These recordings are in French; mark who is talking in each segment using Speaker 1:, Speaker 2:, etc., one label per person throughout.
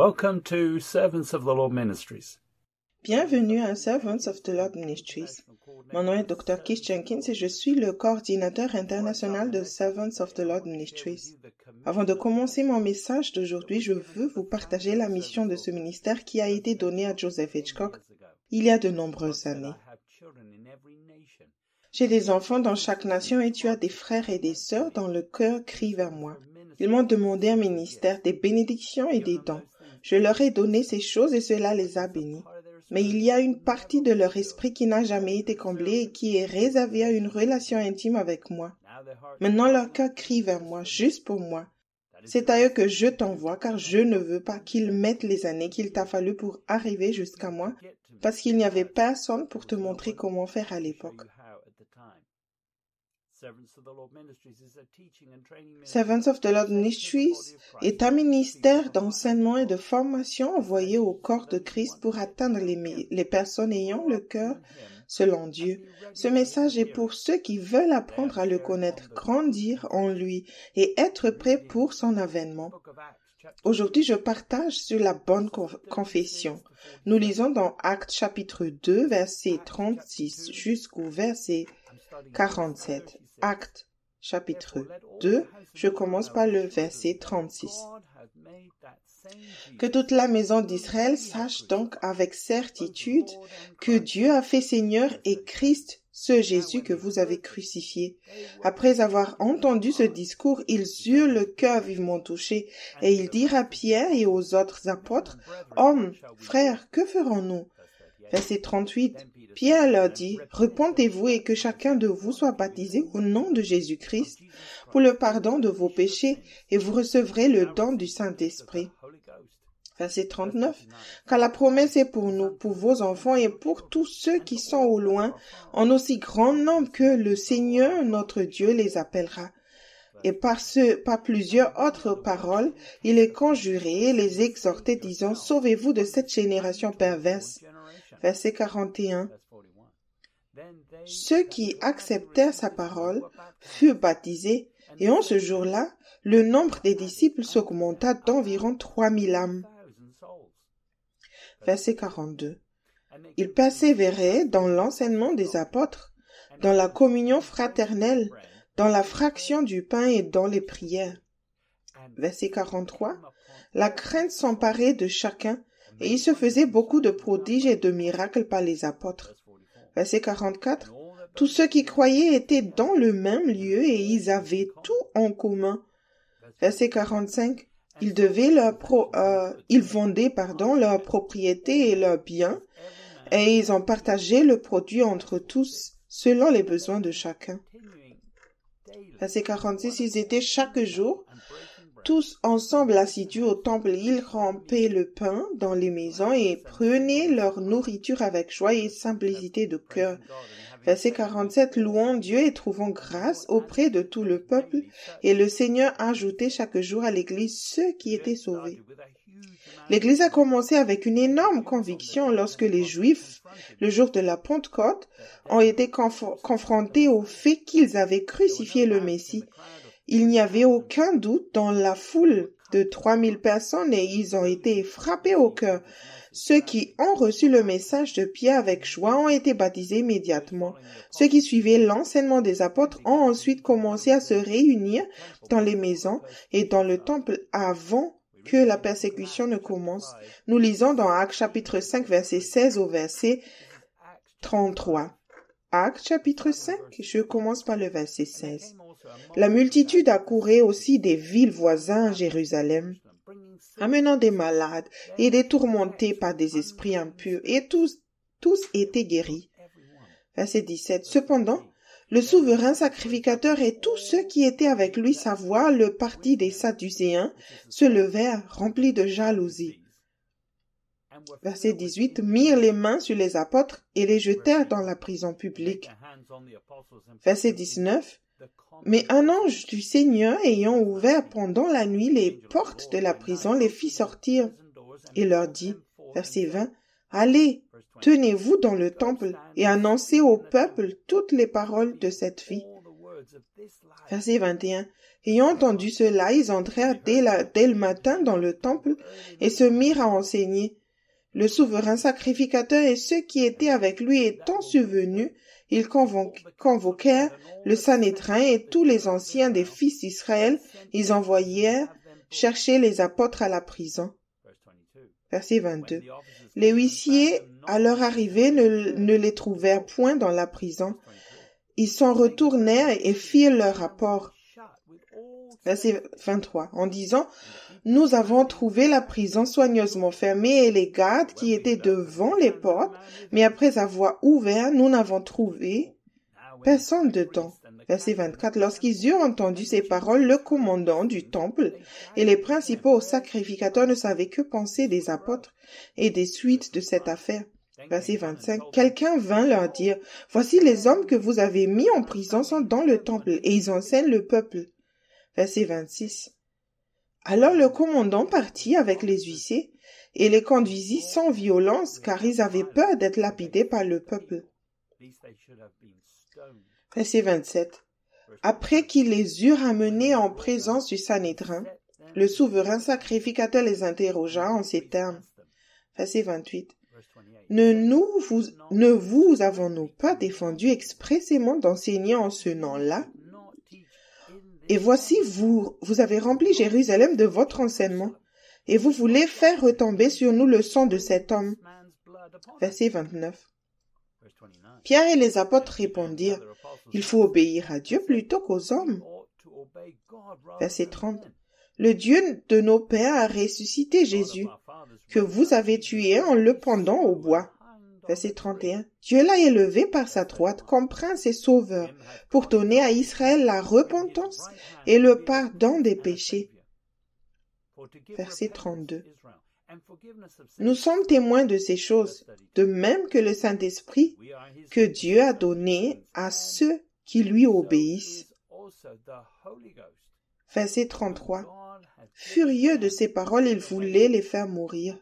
Speaker 1: Welcome to Servants of the Lord Ministries.
Speaker 2: Bienvenue à Servants of the Lord Ministries. Mon nom est Dr. Keith Jenkins et je suis le coordinateur international de Servants of the Lord Ministries. Avant de commencer mon message d'aujourd'hui, je veux vous partager la mission de ce ministère qui a été donnée à Joseph Hitchcock il y a de nombreuses années. J'ai des enfants dans chaque nation et tu as des frères et des sœurs dont le cœur crie vers moi. Ils m'ont demandé un ministère, des bénédictions et des dons. Je leur ai donné ces choses et cela les a bénis. Mais il y a une partie de leur esprit qui n'a jamais été comblée et qui est réservée à une relation intime avec moi. Maintenant leur cœur crie vers moi, juste pour moi. C'est à eux que je t'envoie car je ne veux pas qu'ils mettent les années qu'il t'a fallu pour arriver jusqu'à moi parce qu'il n'y avait personne pour te montrer comment faire à l'époque. Servants of the Lord Ministries est un ministère d'enseignement et de formation envoyé au corps de Christ pour atteindre les personnes ayant le cœur selon Dieu. Ce message est pour ceux qui veulent apprendre à le connaître, grandir en lui et être prêts pour son avènement. Aujourd'hui, je partage sur la bonne confession. Nous lisons dans Actes chapitre 2, verset 36 jusqu'au verset 47. Actes chapitre 2, je commence par le verset 36. Que toute la maison d'Israël sache donc avec certitude que Dieu a fait Seigneur et Christ, ce Jésus que vous avez crucifié. Après avoir entendu ce discours, ils eurent le cœur vivement touché, et ils dirent à Pierre et aux autres apôtres, « Hommes, frères, que ferons-nous » Verset 38. Pierre leur dit, « Repentez-vous et que chacun de vous soit baptisé au nom de Jésus-Christ pour le pardon de vos péchés, et vous recevrez le don du Saint-Esprit. » Verset 39. « Car la promesse est pour nous, pour vos enfants et pour tous ceux qui sont au loin, en aussi grand nombre que le Seigneur notre Dieu les appellera. » Et par plusieurs autres paroles, il les conjurait et les exhortait, disant, « Sauvez-vous de cette génération perverse. » Verset 41. Ceux qui acceptèrent sa parole furent baptisés, et en ce jour-là, le nombre des disciples s'augmenta d'environ 3000 âmes. Verset 42. Ils persévéraient dans l'enseignement des apôtres, dans la communion fraternelle, dans la fraction du pain et dans les prières. Verset 43. La crainte s'emparait de chacun, et il se faisait beaucoup de prodiges et de miracles par les apôtres. Verset 44. Tous ceux qui croyaient étaient dans le même lieu et ils avaient tout en commun. Verset 45. Ils vendaient leurs propriétés et leurs biens, et ils en partageaient le produit entre tous, selon les besoins de chacun. Verset 46. Ils étaient chaque jour tous ensemble assidus au temple, ils rompaient le pain dans les maisons et prenaient leur nourriture avec joie et simplicité de cœur. Verset 47, louant Dieu et trouvant grâce auprès de tout le peuple, et le Seigneur ajoutait chaque jour à l'Église ceux qui étaient sauvés. L'Église a commencé avec une énorme conviction lorsque les Juifs, le jour de la Pentecôte, ont été confrontés au fait qu'ils avaient crucifié le Messie. Il n'y avait aucun doute dans la foule de 3000 personnes et ils ont été frappés au cœur. Ceux qui ont reçu le message de Pierre avec joie ont été baptisés immédiatement. Ceux qui suivaient l'enseignement des apôtres ont ensuite commencé à se réunir dans les maisons et dans le temple avant que la persécution ne commence. Nous lisons dans Actes chapitre 5 verset 16 au verset 33. Actes chapitre 5, je commence par le verset 16. La multitude accourait aussi des villes voisines à Jérusalem, amenant des malades et des tourmentés par des esprits impurs, et tous étaient guéris. Verset 17. Cependant, le souverain sacrificateur et tous ceux qui étaient avec lui, savoir le parti des Sadducéens, se levèrent remplis de jalousie. Verset 18. Mirent les mains sur les apôtres et les jetèrent dans la prison publique. Verset 19. Mais un ange du Seigneur, ayant ouvert pendant la nuit les portes de la prison, les fit sortir et leur dit, verset 20, « Allez, tenez-vous dans le temple et annoncez au peuple toutes les paroles de cette vie. » Verset 21. Ayant entendu cela, ils entrèrent dès le matin dans le temple et se mirent à enseigner. Le souverain sacrificateur et ceux qui étaient avec lui étant survenus, ils convoquèrent le Sanhédrin et tous les anciens des fils d'Israël. Ils envoyèrent chercher les apôtres à la prison. Verset 22. Les huissiers, à leur arrivée, ne les trouvèrent point dans la prison. Ils s'en retournèrent et firent leur rapport. Verset 23. En disant, « Nous avons trouvé la prison soigneusement fermée et les gardes qui étaient devant les portes, mais après avoir ouvert, nous n'avons trouvé personne dedans. » Verset 24. Lorsqu'ils eurent entendu ces paroles, le commandant du temple et les principaux sacrificateurs ne savaient que penser des apôtres et des suites de cette affaire. Verset 25. Quelqu'un vint leur dire, « Voici les hommes que vous avez mis en prison sont dans le temple et ils enseignent le peuple. » Verset 26. Alors le commandant partit avec les huissiers et les conduisit sans violence, car ils avaient peur d'être lapidés par le peuple. Verset 27. Après qu'il les eut ramenés en présence du Sanhédrin, le souverain sacrificateur les interrogea en ces termes. Verset 28. Ne vous avons-nous pas défendu expressément d'enseigner en ce nom-là? Et voici, vous avez rempli Jérusalem de votre enseignement, et vous voulez faire retomber sur nous le sang de cet homme. Verset 29. Pierre et les apôtres répondirent, « Il faut obéir à Dieu plutôt qu'aux hommes. » Verset 30. Le Dieu de nos pères a ressuscité Jésus, que vous avez tué en le pendant au bois. Verset 31. Dieu l'a élevé par sa droite comme prince et sauveur pour donner à Israël la repentance et le pardon des péchés. Verset 32. Nous sommes témoins de ces choses, de même que le Saint-Esprit que Dieu a donné à ceux qui lui obéissent. Verset 33. Furieux de ces paroles, il voulait les faire mourir.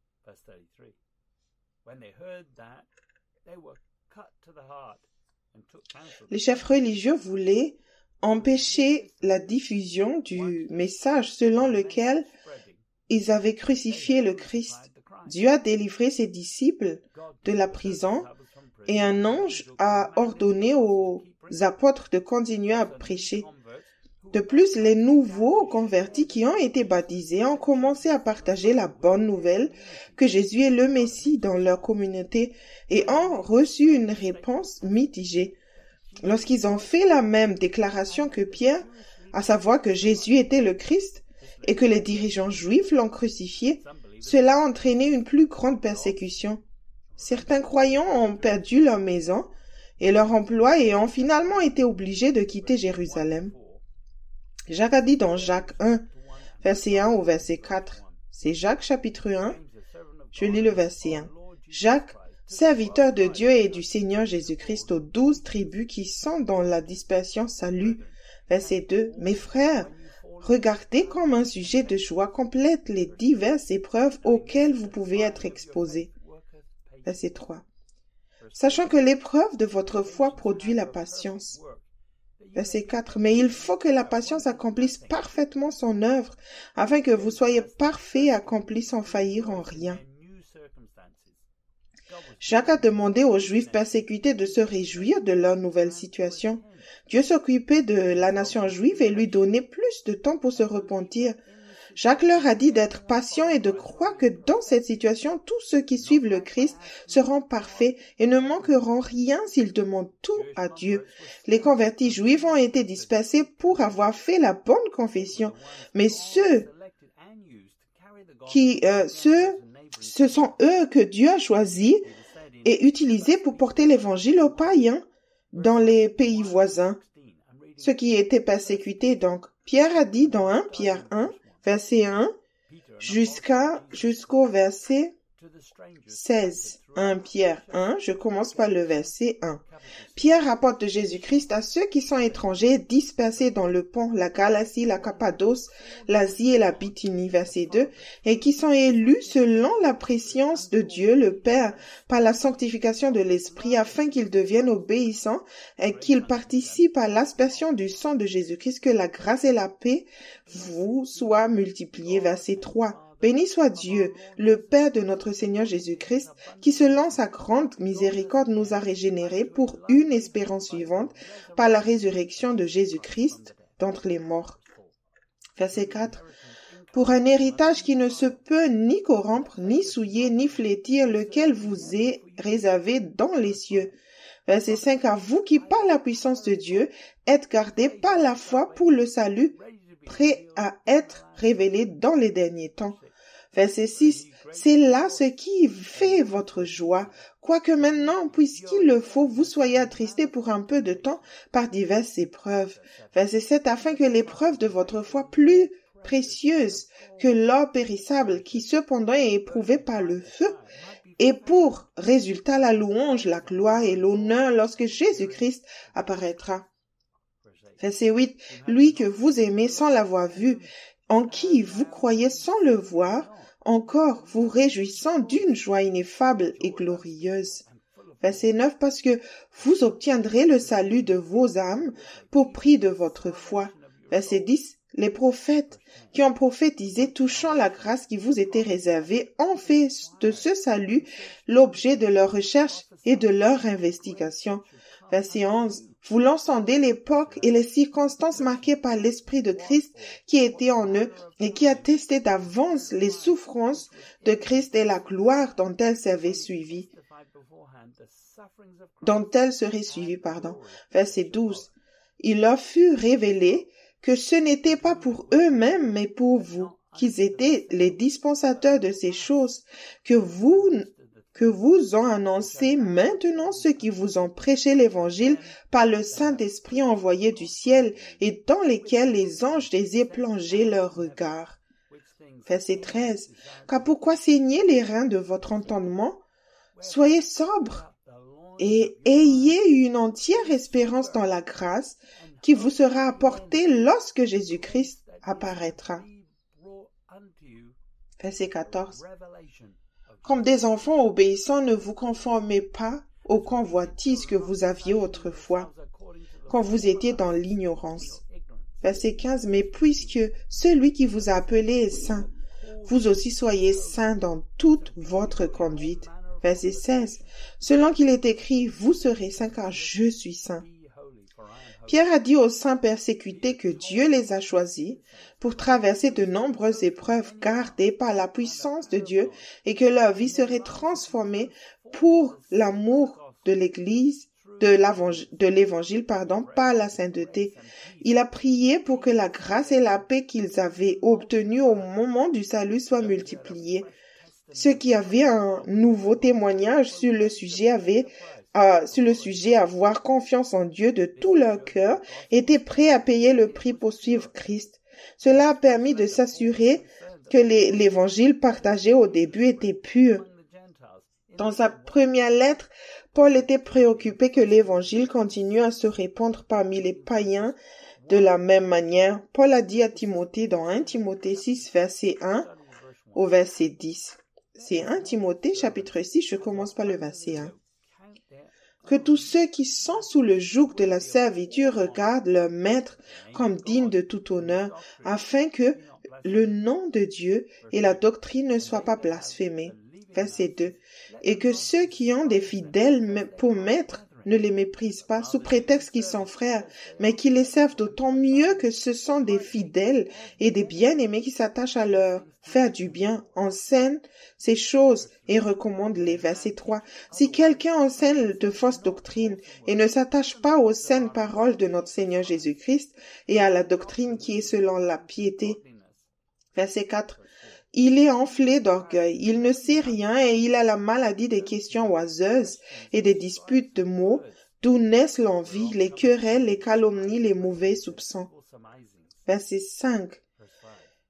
Speaker 2: Les chefs religieux voulaient empêcher la diffusion du message selon lequel ils avaient crucifié le Christ. Dieu a délivré ses disciples de la prison et un ange a ordonné aux apôtres de continuer à prêcher. De plus, les nouveaux convertis qui ont été baptisés ont commencé à partager la bonne nouvelle que Jésus est le Messie dans leur communauté et ont reçu une réponse mitigée. Lorsqu'ils ont fait la même déclaration que Pierre, à savoir que Jésus était le Christ et que les dirigeants juifs l'ont crucifié, cela a entraîné une plus grande persécution. Certains croyants ont perdu leur maison et leur emploi et ont finalement été obligés de quitter Jérusalem. Jacques a dit dans Jacques 1, verset 1 au verset 4. C'est Jacques chapitre 1. Je lis le verset 1. Jacques, serviteur de Dieu et du Seigneur Jésus-Christ aux 12 tribus qui sont dans la dispersion, salue. Verset 2. Mes frères, regardez comme un sujet de joie complète les diverses épreuves auxquelles vous pouvez être exposés. Verset 3. Sachant que l'épreuve de votre foi produit la patience. Verset 4. Mais il faut que la patience accomplisse parfaitement son œuvre, afin que vous soyez parfaits et accomplis sans faillir en rien. Jacques a demandé aux Juifs persécutés de se réjouir de leur nouvelle situation. Dieu s'occupait de la nation juive et lui donnait plus de temps pour se repentir. Jacques leur a dit d'être patients et de croire que dans cette situation, tous ceux qui suivent le Christ seront parfaits et ne manqueront rien s'ils demandent tout à Dieu. Les convertis juifs ont été dispersés pour avoir fait la bonne confession, mais ce sont eux que Dieu a choisis et utilisés pour porter l'évangile aux païens dans les pays voisins, ceux qui étaient persécutés. Donc, Pierre a dit dans 1 Pierre 1, verset 1, jusqu'au verset 16. 1 Pierre 1, je commence par le verset 1. Pierre rapporte de Jésus-Christ à ceux qui sont étrangers dispersés dans le Pont, la Galatie, la Cappadoce, l'Asie et la Bithynie, verset 2, et qui sont élus selon la préscience de Dieu le Père par la sanctification de l'Esprit afin qu'ils deviennent obéissants et qu'ils participent à l'aspersion du sang de Jésus-Christ, que la grâce et la paix vous soient multipliées, verset 3. Béni soit Dieu, le Père de notre Seigneur Jésus-Christ, qui selon sa grande miséricorde nous a régénérés pour une espérance vivante par la résurrection de Jésus-Christ d'entre les morts. Verset 4. Pour un héritage qui ne se peut ni corrompre, ni souiller, ni flétir, lequel vous est réservé dans les cieux. Verset 5. À vous qui, par la puissance de Dieu, êtes gardés par la foi pour le salut, prêt à être révélé dans les derniers temps. Verset 6. C'est là ce qui fait votre joie, quoique maintenant, puisqu'il le faut, vous soyez attristés pour un peu de temps par diverses épreuves. Verset 7. Afin que l'épreuve de votre foi, plus précieuse que l'or périssable, qui cependant est éprouvé par le feu, et pour résultat la louange, la gloire et l'honneur lorsque Jésus-Christ apparaîtra. Verset 8. Lui que vous aimez sans l'avoir vu, en qui vous croyez sans le voir, encore vous réjouissant d'une joie ineffable et glorieuse. Verset 9. Parce que vous obtiendrez le salut de vos âmes pour prix de votre foi. Verset 10. Les prophètes qui ont prophétisé touchant la grâce qui vous était réservée ont fait de ce salut l'objet de leur recherche et de leur investigation. Verset 11. Voulant sonder l'époque et les circonstances marquées par l'Esprit de Christ qui était en eux et qui attestait d'avance les souffrances de Christ et la gloire dont elles seraient suivies. Verset 12. Il leur fut révélé que ce n'était pas pour eux-mêmes, mais pour vous, qu'ils étaient les dispensateurs de ces choses, que vous ont annoncé maintenant ceux qui vous ont prêché l'Évangile par le Saint-Esprit envoyé du ciel et dans lesquels les anges désaient plonger leurs regards. Verset 13. Car pourquoi saigner les reins de votre entendement? Soyez sobres et ayez une entière espérance dans la grâce qui vous sera apportée lorsque Jésus-Christ apparaîtra. Verset 14. Comme des enfants obéissants, ne vous conformez pas aux convoitises que vous aviez autrefois, quand vous étiez dans l'ignorance. Verset 15. Mais puisque celui qui vous a appelé est saint, vous aussi soyez saints dans toute votre conduite. Verset 16. Selon qu'il est écrit, vous serez saints car je suis saint. Pierre a dit aux saints persécutés que Dieu les a choisis pour traverser de nombreuses épreuves gardées par la puissance de Dieu et que leur vie serait transformée pour l'amour de l'Église, de l'Évangile, par la sainteté. Il a prié pour que la grâce et la paix qu'ils avaient obtenues au moment du salut soient multipliées. Ceux qui avaient un nouveau témoignage sur le sujet avoir confiance en Dieu de tout leur cœur, étaient prêts à payer le prix pour suivre Christ. Cela a permis de s'assurer que l'évangile partagé au début était pur. Dans sa première lettre, Paul était préoccupé que l'évangile continue à se répandre parmi les païens de la même manière. Paul a dit à Timothée dans 1 Timothée 6, verset 1 au verset 10. C'est 1 Timothée, chapitre 6, je commence par le verset 1. Que tous ceux qui sont sous le joug de la servitude regardent leur maître comme digne de tout honneur, afin que le nom de Dieu et la doctrine ne soient pas blasphémés. Verset 2. Et que ceux qui ont des fidèles pour maître ne les méprisent pas sous prétexte qu'ils sont frères, mais qui les servent d'autant mieux que ce sont des fidèles et des bien-aimés qui s'attachent à leur faire du bien, enseignent ces choses et recommandent-les. Verset 3. Si quelqu'un enseigne de fausses doctrines et ne s'attache pas aux saines paroles de notre Seigneur Jésus-Christ et à la doctrine qui est selon la piété. Verset 4. Il est enflé d'orgueil, il ne sait rien et il a la maladie des questions oiseuses et des disputes de mots, d'où naissent l'envie, les querelles, les calomnies, les mauvais soupçons. Verset 5.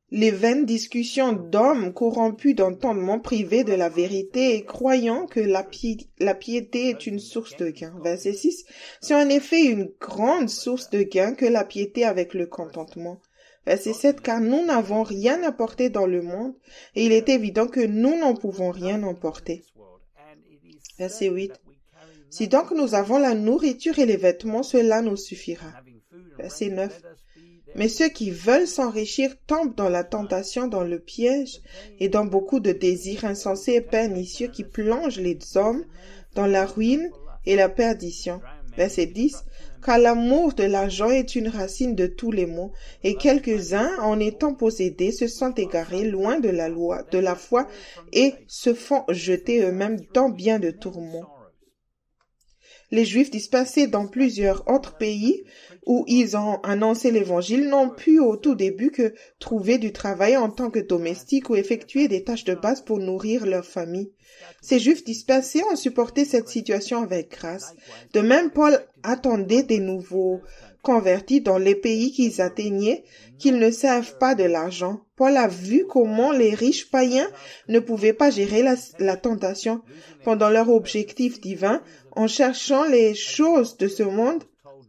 Speaker 2: les vaines discussions d'hommes corrompus d'entendement privé de la vérité et croyant que la piété est une source de gain. Verset 6. C'est en effet une grande source de gain que la piété avec le contentement. Verset 7. Car nous n'avons rien apporté dans le monde et il est évident que nous n'en pouvons rien emporter. Verset 8. Si donc nous avons la nourriture et les vêtements, cela nous suffira. Verset 9. Mais ceux qui veulent s'enrichir tombent dans la tentation, dans le piège et dans beaucoup de désirs insensés et pernicieux qui plongent les hommes dans la ruine et la perdition. Verset 10. Car l'amour de l'argent est une racine de tous les maux, et quelques-uns, en étant possédés, se sont égarés loin de la loi, de la foi, et se font jeter eux-mêmes dans bien de tourments. Les Juifs dispersés dans plusieurs autres pays où ils ont annoncé l'Évangile n'ont pu au tout début que trouver du travail en tant que domestiques ou effectuer des tâches de base pour nourrir leur famille. Ces Juifs dispersés ont supporté cette situation avec grâce. De même, Paul attendait des nouveaux convertis dans les pays qu'ils atteignaient qu'ils ne servent pas de l'argent. Paul a vu comment les riches païens ne pouvaient pas gérer la tentation pendant leur objectif divin en cherchant les choses de ce monde.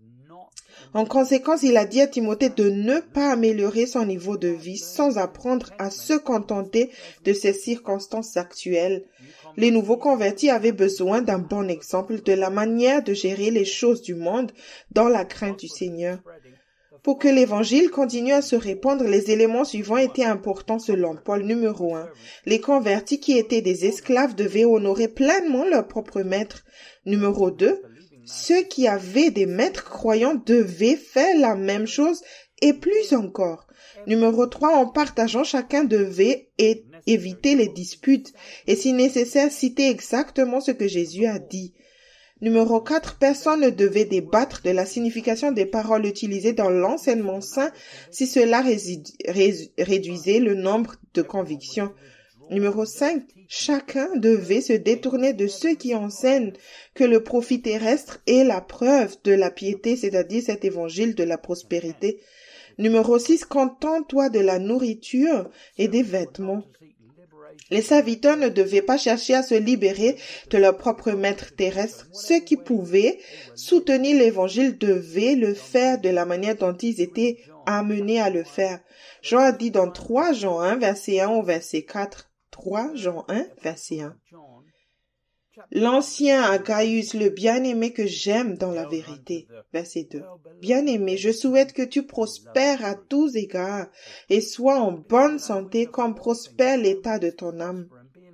Speaker 2: En conséquence, il a dit à Timothée de ne pas améliorer son niveau de vie sans apprendre à se contenter de ses circonstances actuelles. Les nouveaux convertis avaient besoin d'un bon exemple de la manière de gérer les choses du monde dans la crainte du Seigneur. Pour que l'Évangile continue à se répandre, les éléments suivants étaient importants selon Paul. Numéro 1. Les convertis qui étaient des esclaves devaient honorer pleinement leur propre maître. Numéro 2. Ceux qui avaient des maîtres croyants devaient faire la même chose et plus encore. Numéro 3. En partageant, chacun devait éviter les disputes et si nécessaire citer exactement ce que Jésus a dit. Numéro 4. Personne ne devait débattre de la signification des paroles utilisées dans l'enseignement saint si cela réduisait le nombre de convictions. Numéro 5. Chacun devait se détourner de ceux qui enseignent que le profit terrestre est la preuve de la piété, c'est-à-dire cet évangile de la prospérité. Numéro 6. Contente-toi de la nourriture et des vêtements. Les serviteurs ne devaient pas chercher à se libérer de leur propre maître terrestre. Ceux qui pouvaient soutenir l'Évangile devaient le faire de la manière dont ils étaient amenés à le faire. Jean a dit dans 3 Jean 1, verset 1 au verset 4. 3 Jean 1, verset 1. L'ancien à Gaius, le bien-aimé que j'aime dans la vérité. Verset 2. Bien-aimé, je souhaite que tu prospères à tous égards et sois en bonne santé comme prospère l'état de ton âme.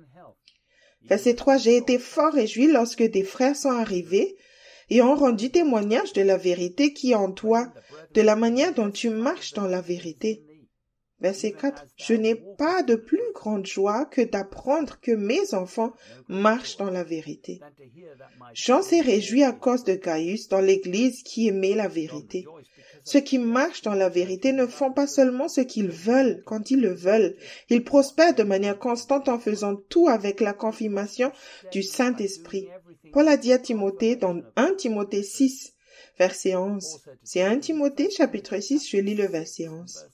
Speaker 2: Verset 3. J'ai été fort réjoui lorsque des frères sont arrivés et ont rendu témoignage de la vérité qui est en toi, de la manière dont tu marches dans la vérité. Verset 4. Je n'ai pas de plus grande joie que d'apprendre que mes enfants marchent dans la vérité. Jean s'est réjoui à cause de Gaius dans l'Église qui aimait la vérité. Ceux qui marchent dans la vérité ne font pas seulement ce qu'ils veulent quand ils le veulent. Ils prospèrent de manière constante en faisant tout avec la confirmation du Saint-Esprit. Paul a dit à Timothée dans 1 Timothée 6, verset 11. C'est 1 Timothée chapitre 6, je lis le verset 11.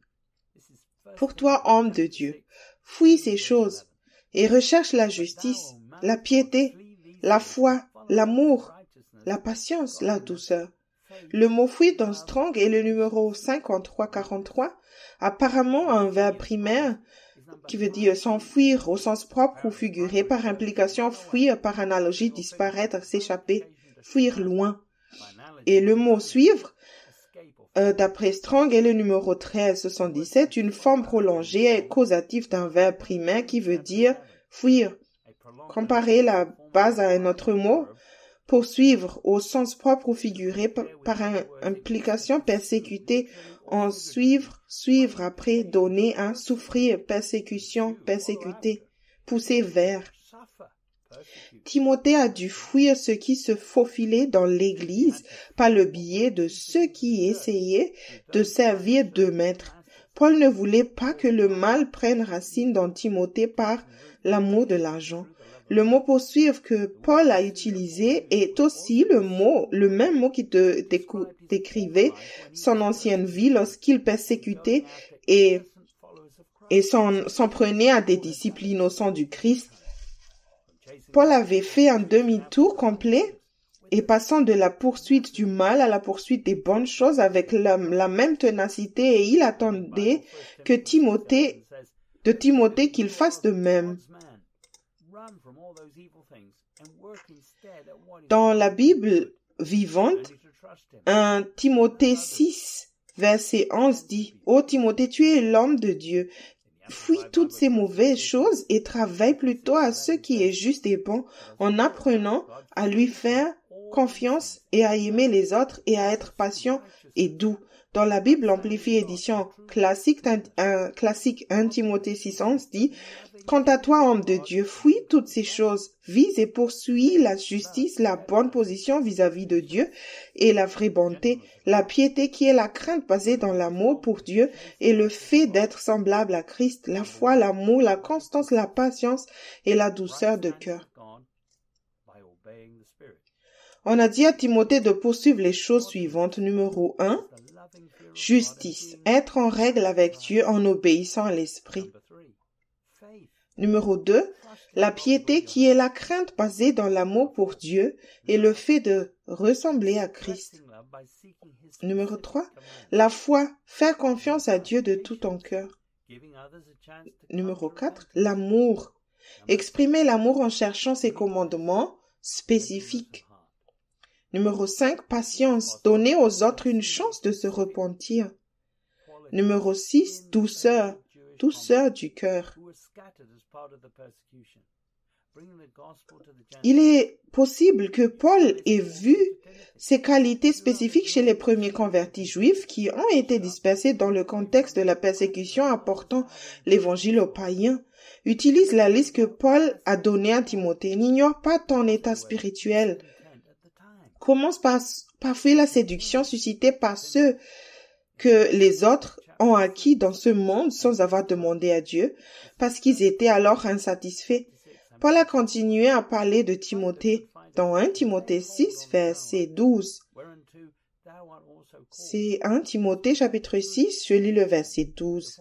Speaker 2: Pour toi, homme de Dieu, fuis ces choses et recherche la justice, la piété, la foi, l'amour, la patience, la douceur. Le mot fuir dans Strong est le numéro 5343, apparemment un verbe primaire qui veut dire s'enfuir au sens propre ou figuré, par implication fuir par analogie, disparaître, s'échapper, fuir loin. Et le mot suivre, d'après Strong, est le numéro 1377, une forme prolongée et causative d'un verbe primaire qui veut dire fuir. Comparer la base à un autre mot, poursuivre au sens propre ou figuré par implication, persécuter, en suivre, suivre après, donner un, souffrir, persécution, persécuter, pousser vers. Timothée a dû fuir ce qui se faufilait dans l'Église par le biais de ceux qui essayaient de servir de maîtres. Paul ne voulait pas que le mal prenne racine dans Timothée par l'amour de l'argent. Le mot poursuivre que Paul a utilisé est aussi le même mot qui décrivait son ancienne vie lorsqu'il persécutait et et s'en prenait à des disciples innocents du Christ, Paul avait fait un demi-tour complet et passant de la poursuite du mal à la poursuite des bonnes choses avec la même ténacité, et il attendait de Timothée qu'il fasse de même. Dans la Bible vivante, 1 Timothée 6, verset 11 dit « Ô Timothée, tu es l'homme de Dieu. Fuis toutes ces mauvaises choses et travaille plutôt à ce qui est juste et bon, en apprenant à lui faire confiance et à aimer les autres et à être patient et doux. » Dans la Bible amplifiée édition classique 1 Timothée 6:11 dit « Quant à toi, homme de Dieu, fuis toutes ces choses, vise et poursuis la justice, la bonne position vis-à-vis de Dieu et la vraie bonté, la piété qui est la crainte basée dans l'amour pour Dieu et le fait d'être semblable à Christ, la foi, l'amour, la constance, la patience et la douceur de cœur. » On a dit à Timothée de poursuivre les choses suivantes. Numéro 1, justice, être en règle avec Dieu en obéissant à l'Esprit. Numéro 2, la piété qui est la crainte basée dans l'amour pour Dieu et le fait de ressembler à Christ. Numéro 3, la foi, faire confiance à Dieu de tout ton cœur. Numéro 4, l'amour, exprimer l'amour en cherchant ses commandements spécifiques. Numéro 5, patience, donner aux autres une chance de se repentir. Numéro 6, douceur, douceur du cœur. Il est possible que Paul ait vu ces qualités spécifiques chez les premiers convertis juifs qui ont été dispersés dans le contexte de la persécution apportant l'évangile aux païens. Utilise la liste que Paul a donnée à Timothée. N'ignore pas ton état spirituel. Commence par fuir la séduction suscitée par ceux que les autres ont acquis dans ce monde sans avoir demandé à Dieu, parce qu'ils étaient alors insatisfaits. Paul a continué à parler de Timothée dans 1 Timothée 6, verset 12. C'est 1 Timothée chapitre 6, je lis le verset 12.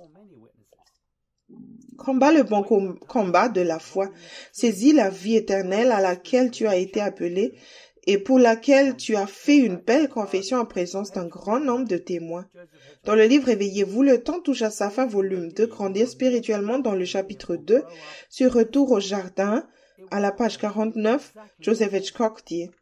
Speaker 2: Combat le bon combat de la foi. Saisis la vie éternelle à laquelle tu as été appelé et pour laquelle tu as fait une belle confession en présence d'un grand nombre de témoins. Dans le livre Réveillez-vous, le temps touche à sa fin, volume 2, Grandir spirituellement dans le chapitre 2, sur Retour au jardin, à la page 49, Joseph Hitchcock dit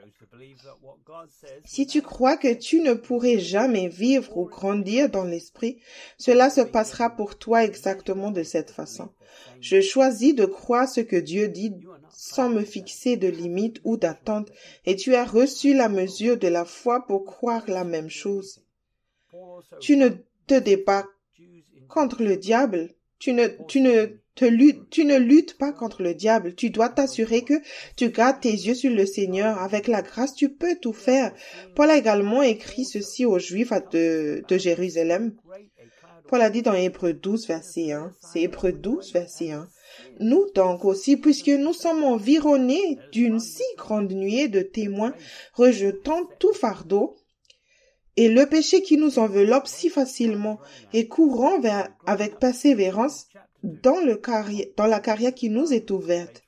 Speaker 2: « Si tu crois que tu ne pourrais jamais vivre ou grandir dans l'esprit, cela se passera pour toi exactement de cette façon. Je choisis de croire ce que Dieu dit sans me fixer de limites ou d'attentes, et tu as reçu la mesure de la foi pour croire la même chose. Tu ne te débats contre le diable, tu ne luttes pas contre le diable. Tu dois t'assurer que tu gardes tes yeux sur le Seigneur. Avec la grâce, tu peux tout faire. Paul a également écrit ceci aux Juifs de Jérusalem. Paul a dit dans Hébreux 12, verset 1. C'est Hébreux 12, verset 1. Nous donc aussi, puisque nous sommes environnés d'une si grande nuée de témoins, rejetant tout fardeau et le péché qui nous enveloppe si facilement, et courant avec persévérance dans la carrière qui nous est ouverte.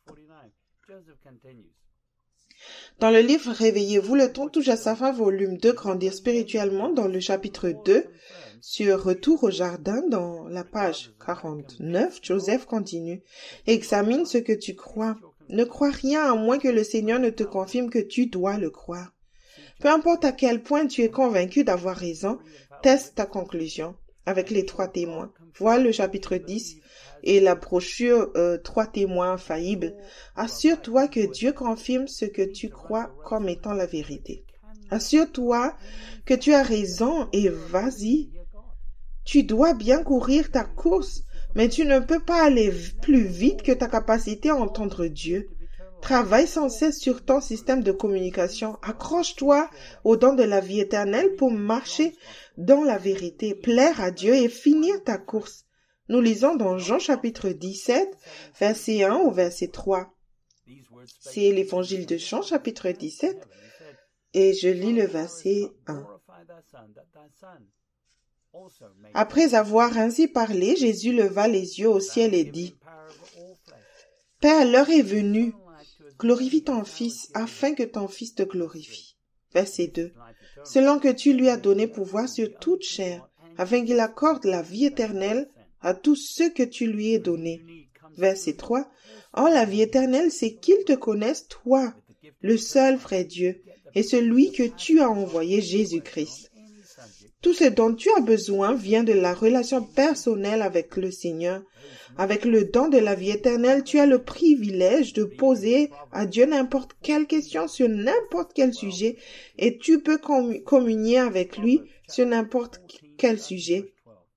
Speaker 2: Dans le livre Réveillez-vous, le temps touche à sa fin, volume 2, Grandir spirituellement, dans le chapitre 2, sur Retour au jardin, dans la page 49, Joseph continue. Examine ce que tu crois. Ne crois rien à moins que le Seigneur ne te confirme que tu dois le croire. Peu importe à quel point tu es convaincu d'avoir raison, teste ta conclusion avec les 3 témoins. Vois le chapitre 10 et la brochure 3 témoins infaillibles. Assure-toi que Dieu confirme ce que tu crois comme étant la vérité. Assure-toi que tu as raison et vas-y. Tu dois bien courir ta course, mais tu ne peux pas aller plus vite que ta capacité à entendre Dieu. Travaille sans cesse sur ton système de communication. Accroche-toi aux dons de la vie éternelle pour marcher dans la vérité, plaire à Dieu et finir ta course. Nous lisons dans Jean chapitre 17, verset 1 au verset 3. C'est l'évangile de Jean chapitre 17 et je lis le verset 1. Après avoir ainsi parlé, Jésus leva les yeux au ciel et dit, « Père, l'heure est venue. Glorifie ton Fils, afin que ton Fils te glorifie. » Verset 2. « Selon que tu lui as donné pouvoir sur toute chair, afin qu'il accorde la vie éternelle à tous ceux que tu lui as donnés. » Verset 3. « Or la vie éternelle, c'est qu'ils te connaissent, toi, le seul vrai Dieu, et celui que tu as envoyé, Jésus-Christ. » Tout ce dont tu as besoin vient de la relation personnelle avec le Seigneur. Avec le don de la vie éternelle, tu as le privilège de poser à Dieu n'importe quelle question sur n'importe quel sujet et tu peux communier avec lui sur n'importe quel sujet.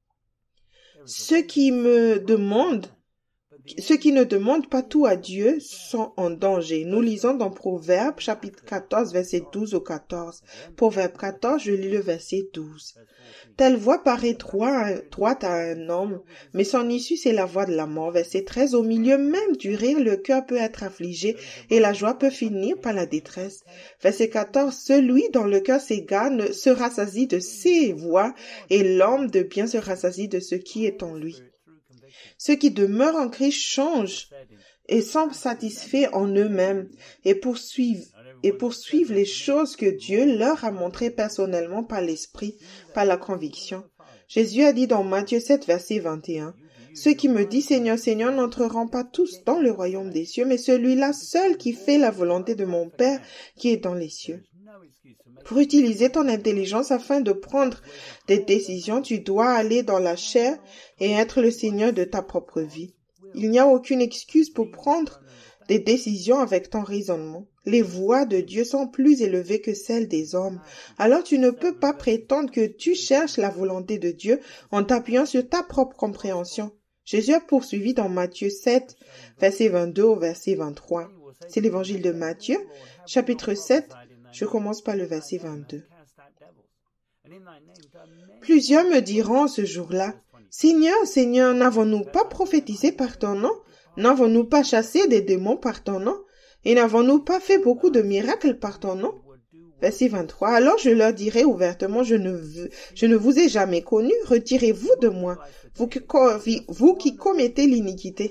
Speaker 2: Ceux qui ne demandent pas tout à Dieu sont en danger. Nous lisons dans Proverbes, chapitre 14, verset 12 au 14. Proverbe 14, je lis le verset 12. Telle voie paraît droite à un homme, mais son issue c'est la voie de la mort. Verset 13, au milieu même du rire, le cœur peut être affligé et la joie peut finir par la détresse. Verset 14, celui dont le cœur s'égare se rassasie de ses voies et l'homme de bien se rassasie de ce qui est en lui. Ceux qui demeurent en Christ changent et sont satisfaits en eux-mêmes et poursuivent les choses que Dieu leur a montrées personnellement par l'Esprit, par la conviction. Jésus a dit dans Matthieu 7, verset 21, « Ceux qui me disent Seigneur, Seigneur n'entreront pas tous dans le royaume des cieux, mais celui-là seul qui fait la volonté de mon Père qui est dans les cieux. » Pour utiliser ton intelligence afin de prendre des décisions, tu dois aller dans la chair et être le Seigneur de ta propre vie. Il n'y a aucune excuse pour prendre des décisions avec ton raisonnement. Les voies de Dieu sont plus élevées que celles des hommes. Alors tu ne peux pas prétendre que tu cherches la volonté de Dieu en t'appuyant sur ta propre compréhension. Jésus a poursuivi dans Matthieu 7, verset 22 au verset 23. C'est l'évangile de Matthieu, chapitre 7, je commence par le verset 22. Plusieurs me diront ce jour-là, « Seigneur, Seigneur, n'avons-nous pas prophétisé par ton nom? N'avons-nous pas chassé des démons par ton nom? Et n'avons-nous pas fait beaucoup de miracles par ton nom? » Verset 23. Alors je leur dirai ouvertement, je ne vous ai jamais connu, retirez-vous de moi, vous qui commettez l'iniquité.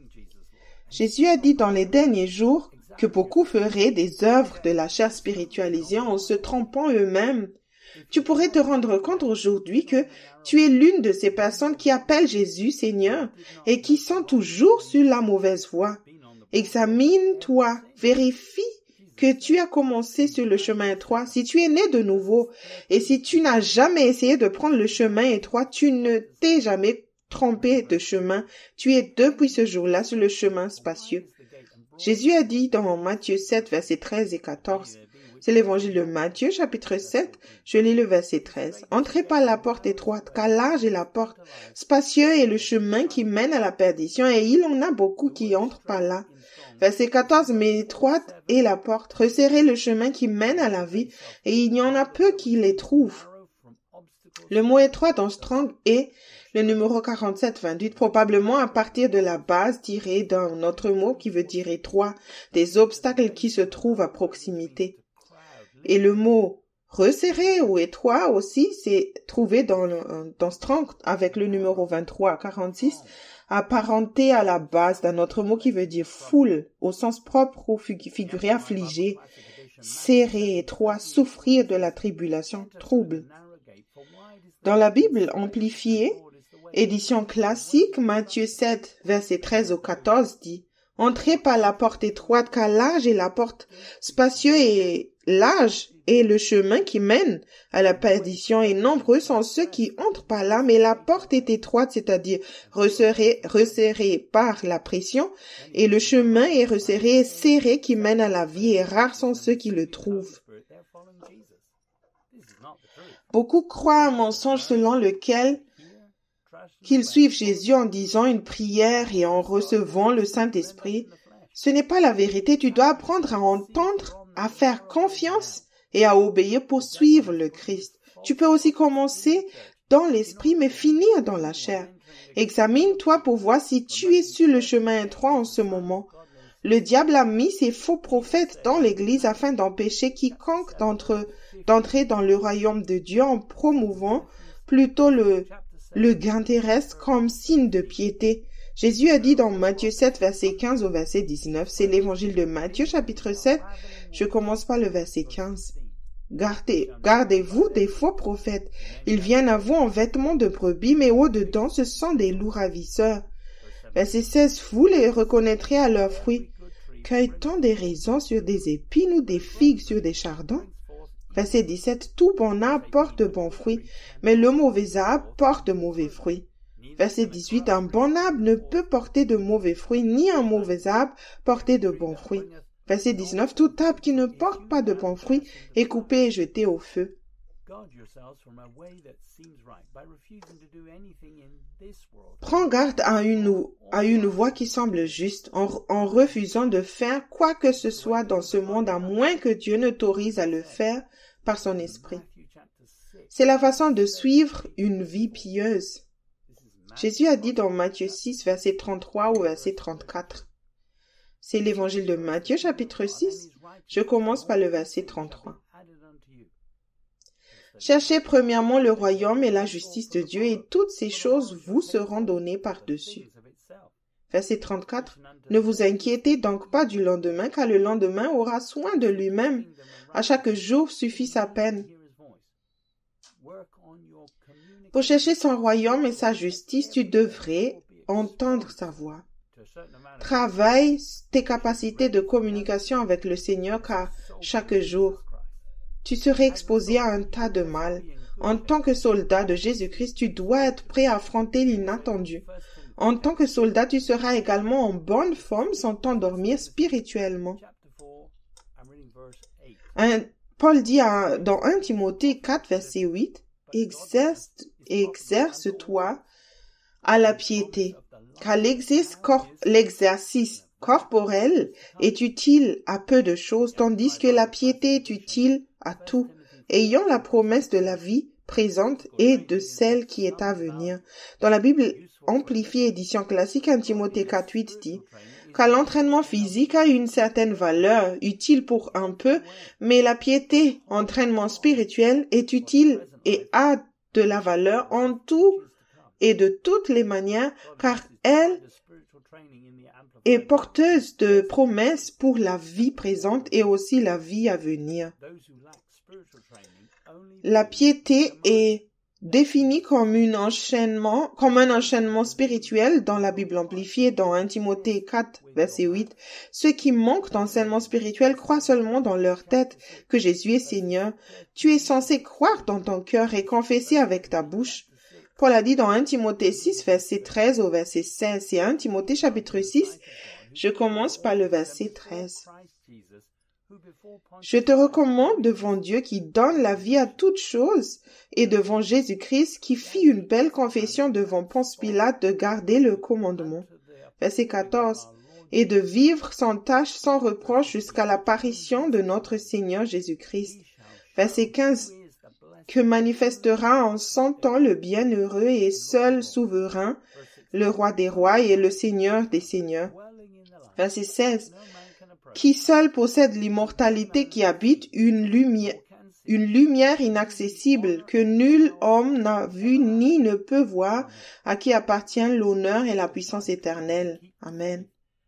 Speaker 2: Jésus a dit dans les derniers jours que beaucoup feraient des œuvres de la chair spiritualisée en se trompant eux-mêmes. Tu pourrais te rendre compte aujourd'hui que tu es l'une de ces personnes qui appellent Jésus Seigneur et qui sont toujours sur la mauvaise voie. Examine-toi, vérifie que tu as commencé sur le chemin étroit. Si tu es né de nouveau et si tu n'as jamais essayé de prendre le chemin étroit, tu ne t'es jamais trompé de chemin. Tu es depuis ce jour-là sur le chemin spacieux. Jésus a dit dans Matthieu 7, versets 13 et 14, c'est l'évangile de Matthieu, chapitre 7, je lis le verset 13. « Entrez par la porte étroite, car large est la porte, spacieux est le chemin qui mène à la perdition, et il en a beaucoup qui entrent par là. » Verset 14, « Mais étroite est la porte, resserrez le chemin qui mène à la vie, et il y en a peu qui les trouvent. » Le mot étroit dans Strong est le numéro 4728, probablement à partir de la base tirée d'un autre mot qui veut dire étroit, des obstacles qui se trouvent à proximité. Et le mot resserré ou étroit aussi, c'est trouvé dans Strong avec le numéro 2346, apparenté à la base d'un autre mot qui veut dire foule, au sens propre ou figuré affligé, serré, étroit, souffrir de la tribulation, trouble. Dans la Bible amplifiée, édition classique, Matthieu 7, verset 13 au 14 dit « Entrez par la porte étroite, car large est la porte, spacieux et large est le chemin qui mène à la perdition, et nombreux sont ceux qui entrent par là, mais la porte est étroite, c'est-à-dire resserrée par la pression, et le chemin est resserré et serré qui mène à la vie, et rares sont ceux qui le trouvent. » Beaucoup croient un mensonge selon lequel qu'ils suivent Jésus en disant une prière et en recevant le Saint-Esprit. Ce n'est pas la vérité. Tu dois apprendre à entendre, à faire confiance et à obéir pour suivre le Christ. Tu peux aussi commencer dans l'esprit mais finir dans la chair. Examine-toi pour voir si tu es sur le chemin étroit en ce moment. Le diable a mis ses faux prophètes dans l'Église afin d'empêcher quiconque d'entrer dans le royaume de Dieu en promouvant plutôt le gain terrestre comme signe de piété. Jésus a dit dans Matthieu 7, verset 15 au verset 19, c'est l'évangile de Matthieu, chapitre 7, je commence par le verset 15. Gardez-vous des faux prophètes. Ils viennent à vous en vêtements de brebis, mais au-dedans, ce sont des loups ravisseurs. Verset 16, vous les reconnaîtrez à leurs fruits. Cueille-t-on des raisins sur des épines ou des figues sur des chardons? Verset 17, tout bon arbre porte de bons fruits, mais le mauvais arbre porte de mauvais fruits. Verset 18, un bon arbre ne peut porter de mauvais fruits, ni un mauvais arbre porter de bons fruits. Verset 19, tout arbre qui ne porte pas de bons fruits est coupé et jeté au feu. Prends garde à une voie qui semble juste, en refusant de faire quoi que ce soit dans ce monde, à moins que Dieu ne t'autorise à le faire par son esprit. C'est la façon de suivre une vie pieuse. Jésus a dit dans Matthieu 6, verset 33 ou verset 34. C'est l'évangile de Matthieu, chapitre 6. Je commence par le verset 33. Cherchez premièrement le royaume et la justice de Dieu, et toutes ces choses vous seront données par-dessus. Verset 34. Ne vous inquiétez donc pas du lendemain, car le lendemain aura soin de lui-même. À chaque jour suffit sa peine. Pour chercher son royaume et sa justice, tu devrais entendre sa voix. Travaille tes capacités de communication avec le Seigneur, car chaque jour, tu serais exposé à un tas de mal. En tant que soldat de Jésus-Christ, tu dois être prêt à affronter l'inattendu. En tant que soldat, tu seras également en bonne forme sans t'endormir spirituellement. Paul dit dans 1 Timothée 4, verset 8, exerce-toi à la piété, car l'exercice corporel est utile à peu de choses, tandis que la piété est utile à tout, ayant la promesse de la vie présente et de celle qui est à venir. Dans la Bible amplifiée édition classique, 1 Timothée 4.8 dit car l'entraînement physique a une certaine valeur, utile pour un peu, mais la piété, entraînement spirituel, est utile et a de la valeur en tout et de toutes les manières, car elle est porteuse de promesses pour la vie présente et aussi la vie à venir. La piété est définie comme un enchaînement spirituel dans la Bible amplifiée dans 1 Timothée 4, verset 8. Ceux qui manquent d'enseignement spirituel croient seulement dans leur tête que Jésus est Seigneur. Tu es censé croire dans ton cœur et confesser avec ta bouche. Paul a dit dans 1 Timothée 6, verset 13 au verset 16. C'est 1 Timothée chapitre 6. Je commence par le verset 13. Je te recommande devant Dieu qui donne la vie à toutes choses et devant Jésus-Christ qui fit une belle confession devant Ponce Pilate de garder le commandement. Verset 14. Et de vivre sans tache, sans reproche jusqu'à l'apparition de notre Seigneur Jésus-Christ. Verset 15. Que manifestera en son temps le bienheureux et seul souverain, le roi des rois et le Seigneur des seigneurs. Verset 16. Qui seul possède l'immortalité, qui habite une lumière inaccessible que nul homme n'a vu ni ne peut voir, à qui appartient l'honneur et la puissance éternelle. Amen.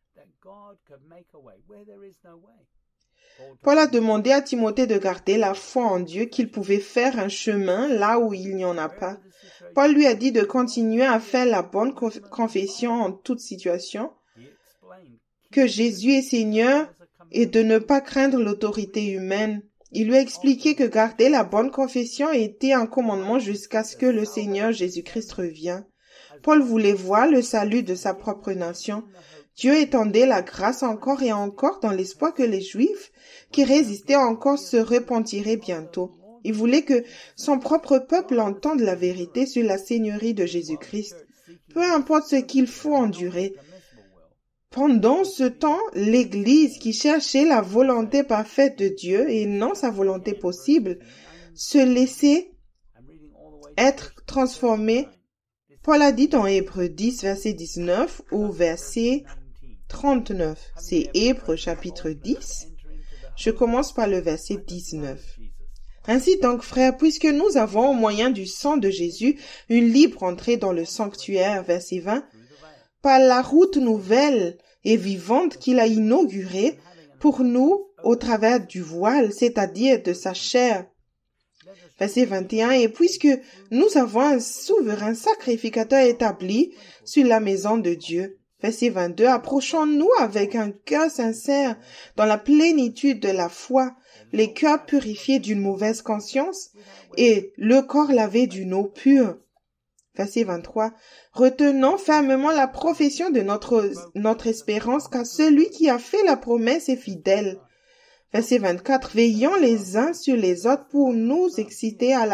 Speaker 2: Paul a demandé à Timothée de garder la foi en Dieu, qu'il pouvait faire un chemin là où il n'y en a pas. Paul lui a dit de continuer à faire la bonne confession en toute situation, que Jésus est Seigneur et de ne pas craindre l'autorité humaine. Il lui a expliqué que garder la bonne confession était un commandement jusqu'à ce que le Seigneur Jésus-Christ revienne. Paul voulait voir le salut de sa propre nation. Dieu étendait la grâce encore et encore dans l'espoir que les Juifs qui résistaient encore se repentiraient bientôt. Il voulait que son propre peuple entende la vérité sur la seigneurie de Jésus-Christ. Peu importe ce qu'il faut endurer. Pendant ce temps, l'Église qui cherchait la volonté parfaite de Dieu et non sa volonté possible, se laissait être transformée. Paul a dit dans Hébreux 10, verset 19 au verset 39. C'est Hébreux chapitre 10. Je commence par le verset 19. Ainsi donc, frères, puisque nous avons, au moyen du sang de Jésus, une libre entrée dans le sanctuaire, verset 20, par la route nouvelle et vivante qu'il a inaugurée pour nous au travers du voile, c'est-à-dire de sa chair. Verset 21, et puisque nous avons un souverain sacrificateur établi sur la maison de Dieu. Verset 22, approchons-nous avec un cœur sincère dans la plénitude de la foi, les cœurs purifiés d'une mauvaise conscience et le corps lavé d'une eau pure. Verset 23, retenons fermement la profession de notre espérance, car celui qui a fait la promesse est fidèle. Verset 24, veillons les uns sur les autres pour nous exciter à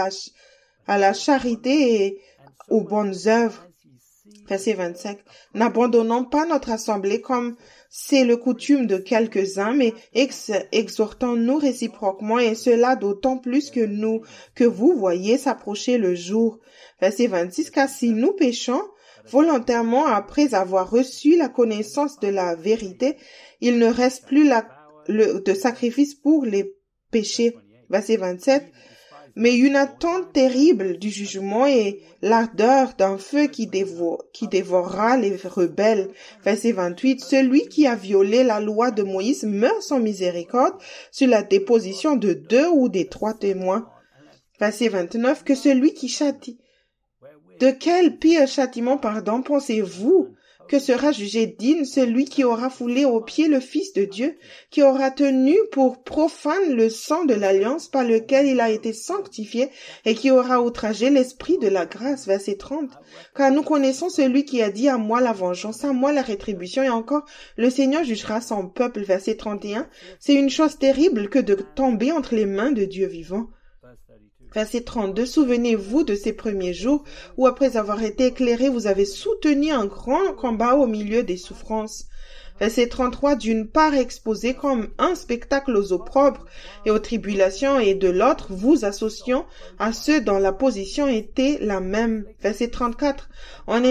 Speaker 2: la charité et aux bonnes œuvres. Verset 25, n'abandonnons pas notre assemblée comme c'est le coutume de quelques-uns, mais exhortons-nous réciproquement, et cela d'autant plus que vous voyez s'approcher le jour. Verset 26, car si nous péchons volontairement après avoir reçu la connaissance de la vérité, il ne reste plus de sacrifice pour les péchés. Verset 27, mais une attente terrible du jugement et l'ardeur d'un feu qui dévorera les rebelles. Verset 28, celui qui a violé la loi de Moïse meurt sans miséricorde sur la déposition de 2 ou des 3 témoins. Verset 29, que celui qui châtie. De quel pire châtiment, pensez-vous que sera jugé digne celui qui aura foulé aux pieds le Fils de Dieu, qui aura tenu pour profane le sang de l'alliance par lequel il a été sanctifié et qui aura outragé l'esprit de la grâce. Verset 30. Car nous connaissons celui qui a dit à moi la vengeance, à moi la rétribution, et encore le Seigneur jugera son peuple. Verset 31. C'est une chose terrible que de tomber entre les mains de Dieu vivant. Verset 32, souvenez-vous de ces premiers jours où, après avoir été éclairés, vous avez soutenu un grand combat au milieu des souffrances. Verset 33, d'une part exposé comme un spectacle aux opprobres et aux tribulations, et de l'autre vous associant à ceux dont la position était la même. Verset 34, en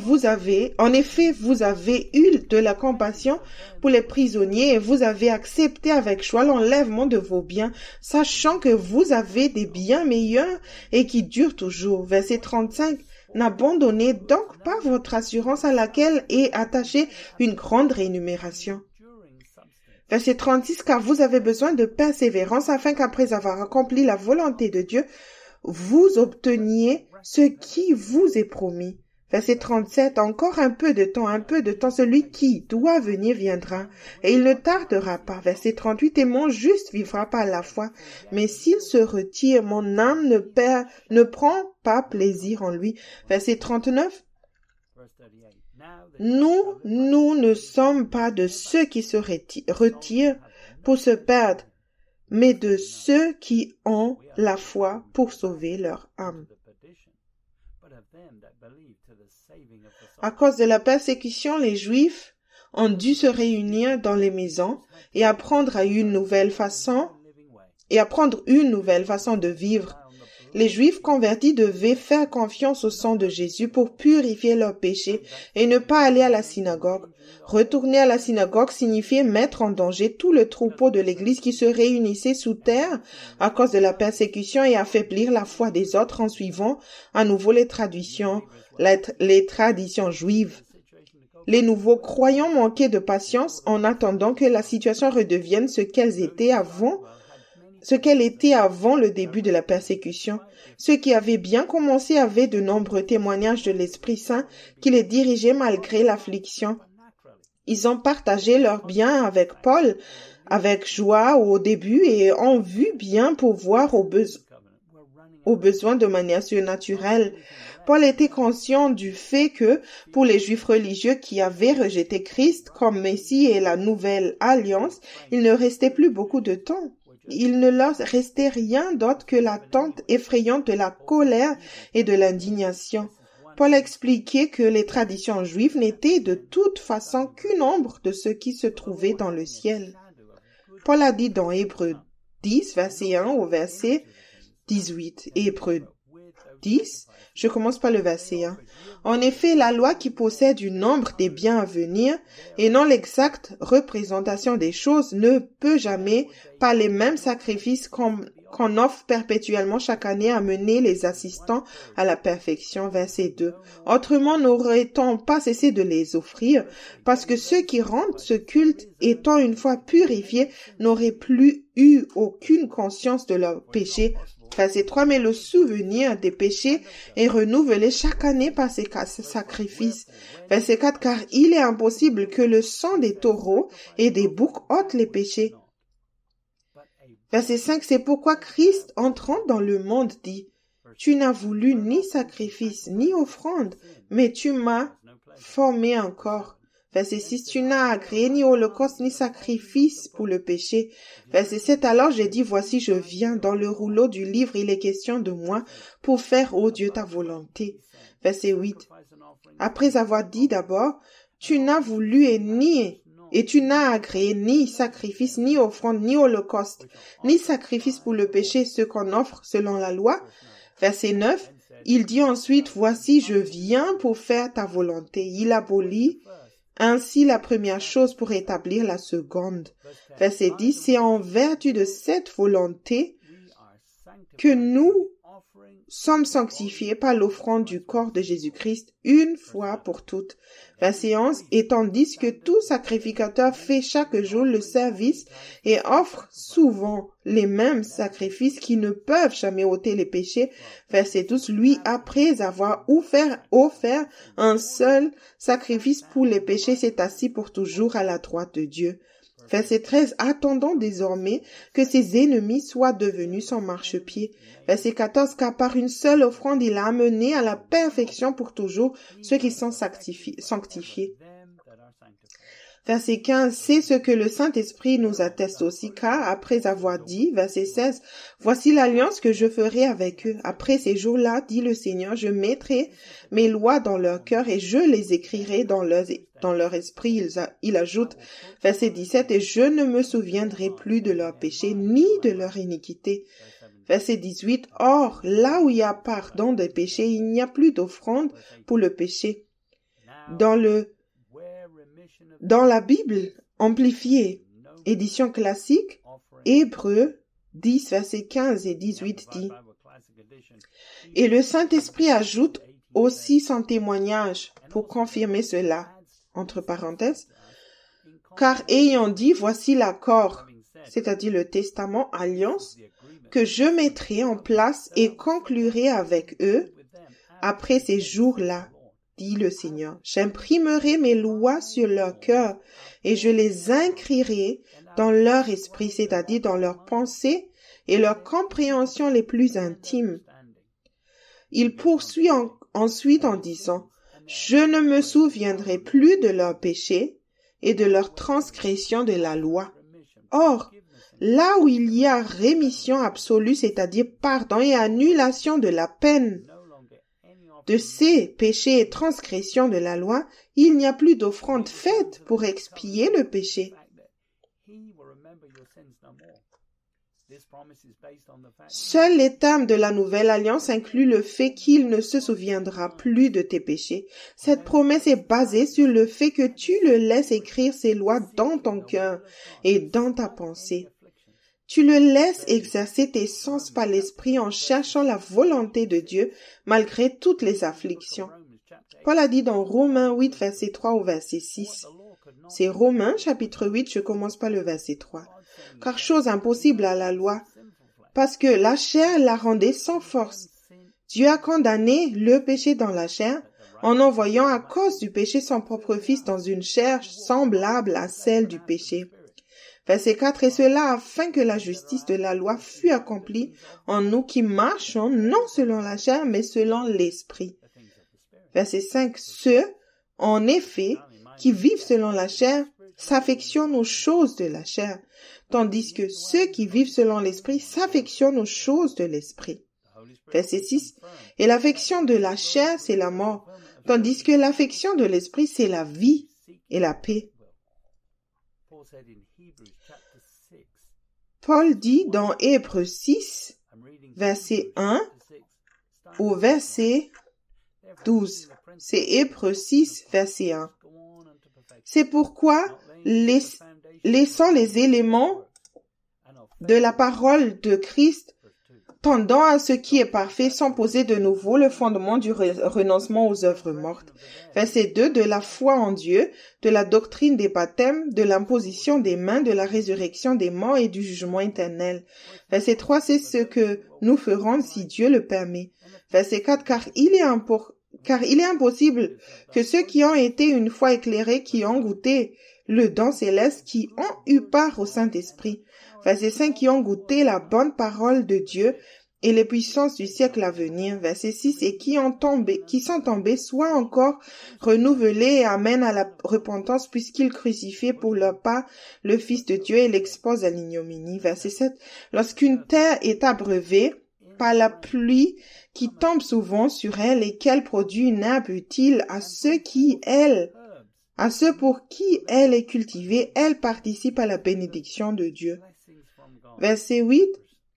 Speaker 2: effet, vous avez eu de la compassion pour les prisonniers et vous avez accepté avec joie l'enlèvement de vos biens, sachant que vous avez des biens meilleurs et qui durent toujours. Verset 35, n'abandonnez donc pas votre assurance à laquelle est attachée une grande rémunération. Verset 36, car vous avez besoin de persévérance afin qu'après avoir accompli la volonté de Dieu, vous obteniez ce qui vous est promis. Verset 37, encore un peu de temps, celui qui doit venir viendra, et il ne tardera pas. Verset 38, et mon juste vivra par la foi, mais s'il se retire, mon âme ne prend pas plaisir en lui. Verset 39, nous ne sommes pas de ceux qui se retirent pour se perdre, mais de ceux qui ont la foi pour sauver leur âme. À cause de la persécution, les Juifs ont dû se réunir dans les maisons et apprendre une nouvelle façon de vivre. Les Juifs convertis devaient faire confiance au sang de Jésus pour purifier leurs péchés et ne pas aller à la synagogue. Retourner à la synagogue signifiait mettre en danger tout le troupeau de l'Église qui se réunissait sous terre à cause de la persécution et affaiblir la foi des autres en suivant à nouveau les traditions juives. Les nouveaux croyants manquaient de patience en attendant que la situation redevienne ce qu'elle était avant le début de la persécution. Ceux qui avaient bien commencé avaient de nombreux témoignages de l'Esprit Saint qui les dirigeait malgré l'affliction. Ils ont partagé leurs biens avec Paul avec joie au début et ont vu bien pourvoir aux besoins de manière surnaturelle. Paul était conscient du fait que, pour les Juifs religieux qui avaient rejeté Christ comme Messie et la nouvelle alliance, il ne restait plus beaucoup de temps. Il ne leur restait rien d'autre que l'attente effrayante de la colère et de l'indignation. Paul expliquait que les traditions juives n'étaient de toute façon qu'une ombre de ce qui se trouvait dans le ciel. Paul a dit dans Hébreux 10, verset 1 au verset 18. Hébreux 10, je commence par le verset 1. En effet, la loi qui possède une ombre des biens à venir et non l'exacte représentation des choses ne peut jamais, par les mêmes sacrifices qu'on offre perpétuellement chaque année à mener les assistants à la perfection. Verset 2. Autrement, n'aurait-on pas cessé de les offrir, parce que ceux qui rendent ce culte, étant une fois purifiés, n'auraient plus eu aucune conscience de leurs péchés. Verset 3. Mais le souvenir des péchés est renouvelé chaque année par ces sacrifices. Verset 4. Car il est impossible que le sang des taureaux et des boucs ôte les péchés. Verset 5. C'est pourquoi Christ, entrant dans le monde, dit: Tu n'as voulu ni sacrifice, ni offrande, mais tu m'as formé un corps. Verset 6. Tu n'as agréé ni holocauste, ni sacrifice pour le péché. Verset 7. Alors j'ai dit: Voici, je viens. Dans le rouleau du livre, il est question de moi, pour faire, ô Dieu, ta volonté. Verset 8. Après avoir dit d'abord: Tu n'as voulu et tu n'as agréé ni sacrifice, ni offrande, ni holocauste, ni sacrifice pour le péché, ce qu'on offre selon la loi. Verset 9. Il dit ensuite: Voici, je viens pour faire ta volonté. Il abolit ainsi la première chose pour établir la seconde. Verset 10. C'est en vertu de cette volonté que nous sommes sanctifiés par l'offrande du corps de Jésus-Christ une fois pour toutes. Verset 11. Et tandis que tout sacrificateur fait chaque jour le service et offre souvent les mêmes sacrifices qui ne peuvent jamais ôter les péchés. Verset 12. Lui, après avoir offert un seul sacrifice pour les péchés, s'est assis pour toujours à la droite de Dieu. Verset 13. Attendons désormais que ses ennemis soient devenus son marchepied. Verset 14. Car par une seule offrande, il a amené à la perfection pour toujours ceux qui sont sanctifiés. Verset 15. C'est ce que le Saint-Esprit nous atteste aussi, car après avoir dit, verset 16, Voici l'alliance que je ferai avec eux. Après ces jours-là, dit le Seigneur, je mettrai mes lois dans leur cœur et je les écrirai dans leur esprit. Il ajoute, verset 17, Et je ne me souviendrai plus de leurs péchés ni de leur iniquité. Verset 18, Or, là où il y a pardon des péchés, il n'y a plus d'offrande pour le péché. Dans la Bible amplifiée, édition classique, Hébreux 10, versets 15 et 18 dit, Et le Saint-Esprit ajoute aussi son témoignage pour confirmer cela, entre parenthèses, car ayant dit, voici l'accord, c'est-à-dire le testament, alliance, que je mettrai en place et conclurai avec eux après ces jours-là, dit le Seigneur. J'imprimerai mes lois sur leur cœur et je les inscrirai dans leur esprit, c'est-à-dire dans leurs pensées et leurs compréhensions les plus intimes. Il poursuit ensuite en disant, je ne me souviendrai plus de leurs péchés et de leurs transgressions de la loi. Or, là où il y a rémission absolue, c'est-à-dire pardon et annulation de la peine de ces péchés et transgressions de la loi, il n'y a plus d'offrande faite pour expier le péché. Seul les termes de la nouvelle alliance incluent le fait qu'il ne se souviendra plus de tes péchés. Cette promesse est basée sur le fait que tu le laisses écrire ses lois dans ton cœur et dans ta pensée. Tu le laisses exercer tes sens par l'esprit en cherchant la volonté de Dieu malgré toutes les afflictions. Paul a dit dans Romains 8, verset 3 au verset 6. C'est Romains, chapitre 8, je commence par le verset 3. Car chose impossible à la loi, parce que la chair la rendait sans force. Dieu a condamné le péché dans la chair, en envoyant à cause du péché son propre Fils dans une chair semblable à celle du péché. Verset 4, et cela afin que la justice de la loi fût accomplie en nous qui marchons non selon la chair, mais selon l'esprit. Verset 5, ceux, en effet, qui vivent selon la chair, s'affectionnent aux choses de la chair, tandis que ceux qui vivent selon l'esprit s'affectionnent aux choses de l'esprit. Verset 6, et l'affection de la chair, c'est la mort, tandis que l'affection de l'esprit, c'est la vie et la paix. Paul dit dans Hébreux 6, verset 1 au verset 12. C'est Hébreux 6, verset 1. C'est pourquoi, laissant les éléments de la parole de Christ tendant à ce qui est parfait sans poser de nouveau le fondement du renoncement aux œuvres mortes. Verset 2, de la foi en Dieu, de la doctrine des baptêmes, de l'imposition des mains, de la résurrection des morts et du jugement éternel. Verset 3, c'est ce que nous ferons si Dieu le permet. Verset 4, car il est impossible que ceux qui ont été une fois éclairés, qui ont goûté le don céleste, qui ont eu part au Saint-Esprit. Verset 5, qui ont goûté la bonne parole de Dieu et les puissances du siècle à venir. Verset 6, et qui sont tombés, soient encore renouvelés et amènent à la repentance, puisqu'ils crucifiaient pour leur part le Fils de Dieu et l'exposent à l'ignominie. Verset 7, lorsqu'une terre est abreuvée par la pluie qui tombe souvent sur elle et qu'elle produit une herbe utile à ceux pour qui elle est cultivée, elle participe à la bénédiction de Dieu. Verset 8.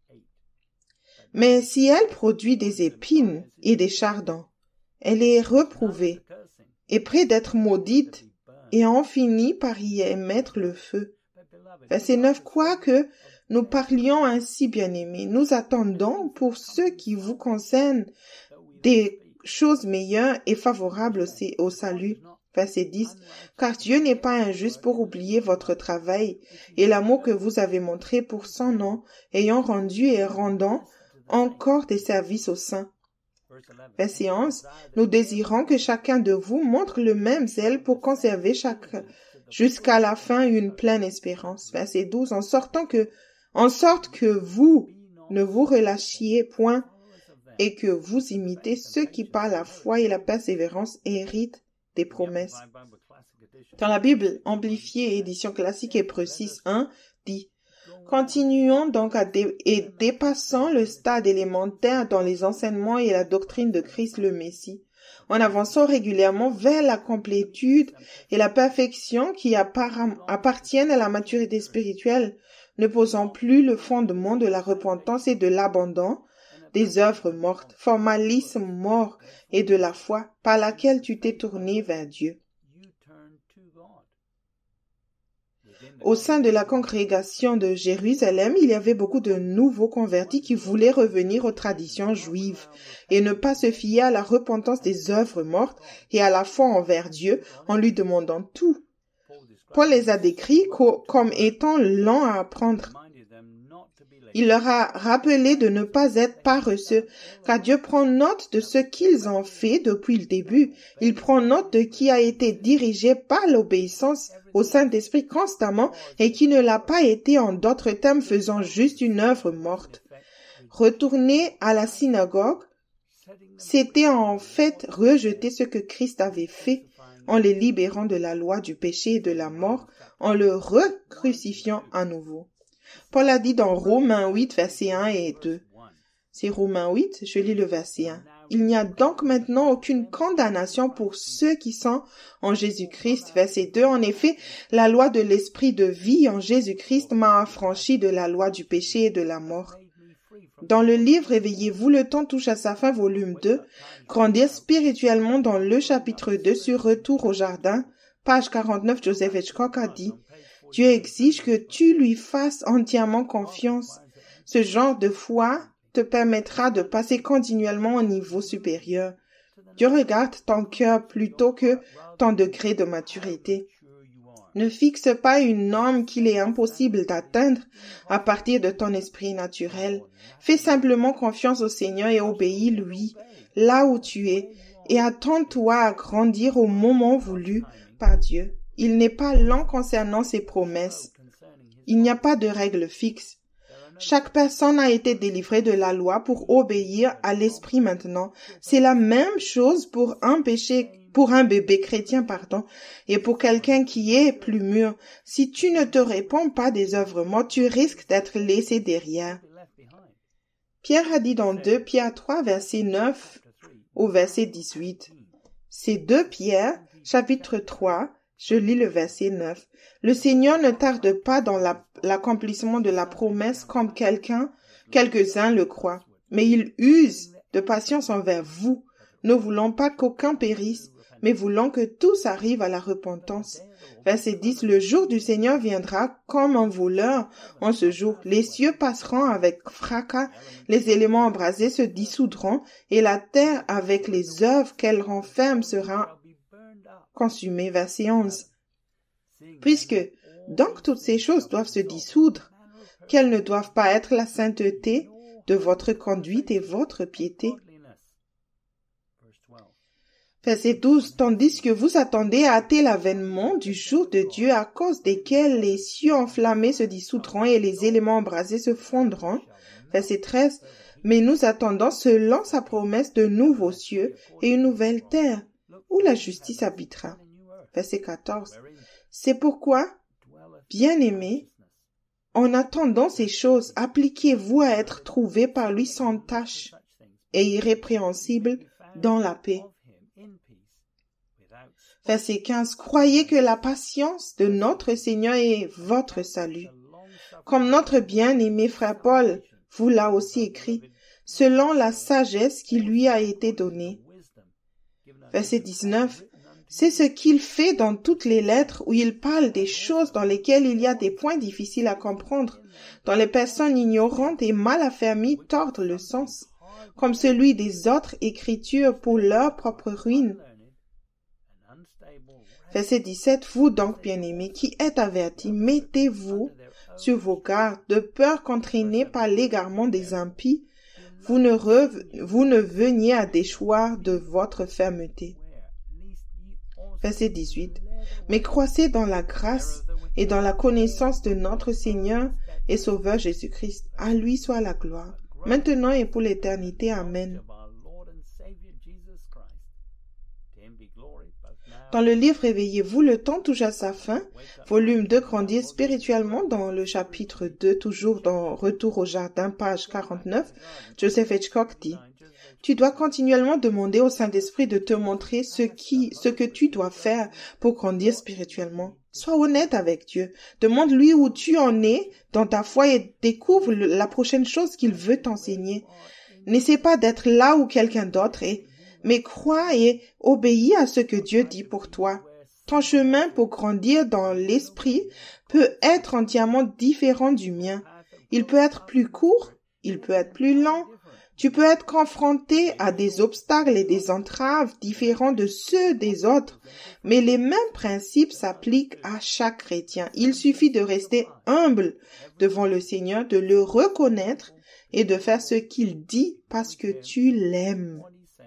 Speaker 2: Mais si elle produit des épines et des chardons, elle est reprouvée et près d'être maudite, et on finit par y émettre le feu. Verset 9. Quoique nous parlions ainsi, bien-aimés, nous attendons pour ceux qui vous concernent des choses meilleures et favorables au salut. Verset 10. Car Dieu n'est pas injuste pour oublier votre travail et l'amour que vous avez montré pour son nom, ayant rendu et rendant encore des services aux saints. Verset 11. Nous désirons que chacun de vous montre le même zèle pour conserver jusqu'à la fin une pleine espérance. Verset 12. En sorte que vous ne vous relâchiez point et que vous imitez ceux qui par la foi et la persévérance héritent des promesses. Dans la Bible amplifiée édition classique Hébreux 6.1 dit « Continuons donc et dépassant le stade élémentaire dans les enseignements et la doctrine de Christ le Messie, en avançant régulièrement vers la complétude et la perfection qui appartiennent à la maturité spirituelle, ne posant plus le fondement de la repentance et de l'abandon, des œuvres mortes, formalisme mort et de la foi par laquelle tu t'es tourné vers Dieu. » Au sein de la congrégation de Jérusalem, il y avait beaucoup de nouveaux convertis qui voulaient revenir aux traditions juives et ne pas se fier à la repentance des œuvres mortes et à la foi envers Dieu en lui demandant tout. Paul les a décrits comme étant lents à apprendre. Il leur a rappelé de ne pas être paresseux, car Dieu prend note de ce qu'ils ont fait depuis le début. Il prend note de qui a été dirigé par l'obéissance au Saint-Esprit constamment et qui ne l'a pas été, en d'autres termes, faisant juste une œuvre morte. Retourner à la synagogue, c'était en fait rejeter ce que Christ avait fait en les libérant de la loi du péché et de la mort, en le recrucifiant à nouveau. Paul a dit dans Romains 8, versets 1 et 2. C'est Romains 8, je lis le verset 1. Il n'y a donc maintenant aucune condamnation pour ceux qui sont en Jésus-Christ. Verset 2. En effet, la loi de l'esprit de vie en Jésus-Christ m'a affranchi de la loi du péché et de la mort. Dans le livre Réveillez-vous, le temps touche à sa fin, volume 2. Grandir spirituellement dans le chapitre 2 sur Retour au jardin, page 49, Joseph Hitchcock a dit: Dieu exige que tu lui fasses entièrement confiance. Ce genre de foi te permettra de passer continuellement au niveau supérieur. Dieu regarde ton cœur plutôt que ton degré de maturité. Ne fixe pas une norme qu'il est impossible d'atteindre à partir de ton esprit naturel. Fais simplement confiance au Seigneur et obéis-lui là où tu es et attends-toi à grandir au moment voulu par Dieu. Il n'est pas lent concernant ses promesses. Il n'y a pas de règle fixe. Chaque personne a été délivrée de la loi pour obéir à l'esprit maintenant. C'est la même chose pour un bébé chrétien, et pour quelqu'un qui est plus mûr. Si tu ne te réponds pas des œuvres mortes, tu risques d'être laissé derrière. Pierre a dit dans 2 Pierre 3, verset 9 au verset 18. C'est 2 Pierre, chapitre 3, je lis le verset 9. Le Seigneur ne tarde pas dans l'accomplissement de la promesse comme quelques-uns le croient, mais il use de patience envers vous, ne voulant pas qu'aucun périsse, mais voulons que tous arrivent à la repentance. Verset 10, le jour du Seigneur viendra comme un voleur. En ce jour, les cieux passeront avec fracas, les éléments embrasés se dissoudront, et la terre avec les œuvres qu'elle renferme sera consumée. Verset 11. Puisque donc toutes ces choses doivent se dissoudre, qu'elles ne doivent pas être la sainteté de votre conduite et votre piété. Verset 12. Tandis que vous attendez à hâter l'avènement du jour de Dieu à cause desquels les cieux enflammés se dissoudront et les éléments embrasés se fondront. Verset 13. Mais nous attendons selon sa promesse de nouveaux cieux et une nouvelle terre où la justice habitera. Verset 14. C'est pourquoi, bien-aimés, en attendant ces choses, appliquez-vous à être trouvés par lui sans tache et irrépréhensibles dans la paix. Verset 15. Croyez que la patience de notre Seigneur est votre salut. Comme notre bien-aimé frère Paul vous l'a aussi écrit, selon la sagesse qui lui a été donnée. Verset 19. C'est ce qu'il fait dans toutes les lettres où il parle des choses dans lesquelles il y a des points difficiles à comprendre, dont les personnes ignorantes et mal affermies tordent le sens, comme celui des autres écritures pour leur propre ruine. Verset 17. Vous donc, bien-aimés, qui êtes avertis, mettez-vous sur vos gardes, de peur qu'entraînés par l'égarement des impies, vous ne veniez à déchoir de votre fermeté. Verset 18. Mais croissez dans la grâce et dans la connaissance de notre Seigneur et Sauveur Jésus-Christ. À lui soit la gloire, maintenant et pour l'éternité. Amen. Dans le livre Réveillez-vous, le temps touche à sa fin. Volume 2, Grandir spirituellement, dans le chapitre 2, toujours dans Retour au jardin, page 49, Joseph Hitchcock dit: tu dois continuellement demander au Saint-Esprit de te montrer ce que tu dois faire pour grandir spirituellement. Sois honnête avec Dieu. Demande-lui où tu en es dans ta foi et découvre la prochaine chose qu'il veut t'enseigner. N'essaie pas d'être là où quelqu'un d'autre est, mais crois et obéis à ce que Dieu dit pour toi. Ton chemin pour grandir dans l'esprit peut être entièrement différent du mien. Il peut être plus court, il peut être plus lent. Tu peux être confronté à des obstacles et des entraves différents de ceux des autres, mais les mêmes principes s'appliquent à chaque chrétien. Il suffit de rester humble devant le Seigneur, de le reconnaître et de faire ce qu'il dit parce que tu l'aimes.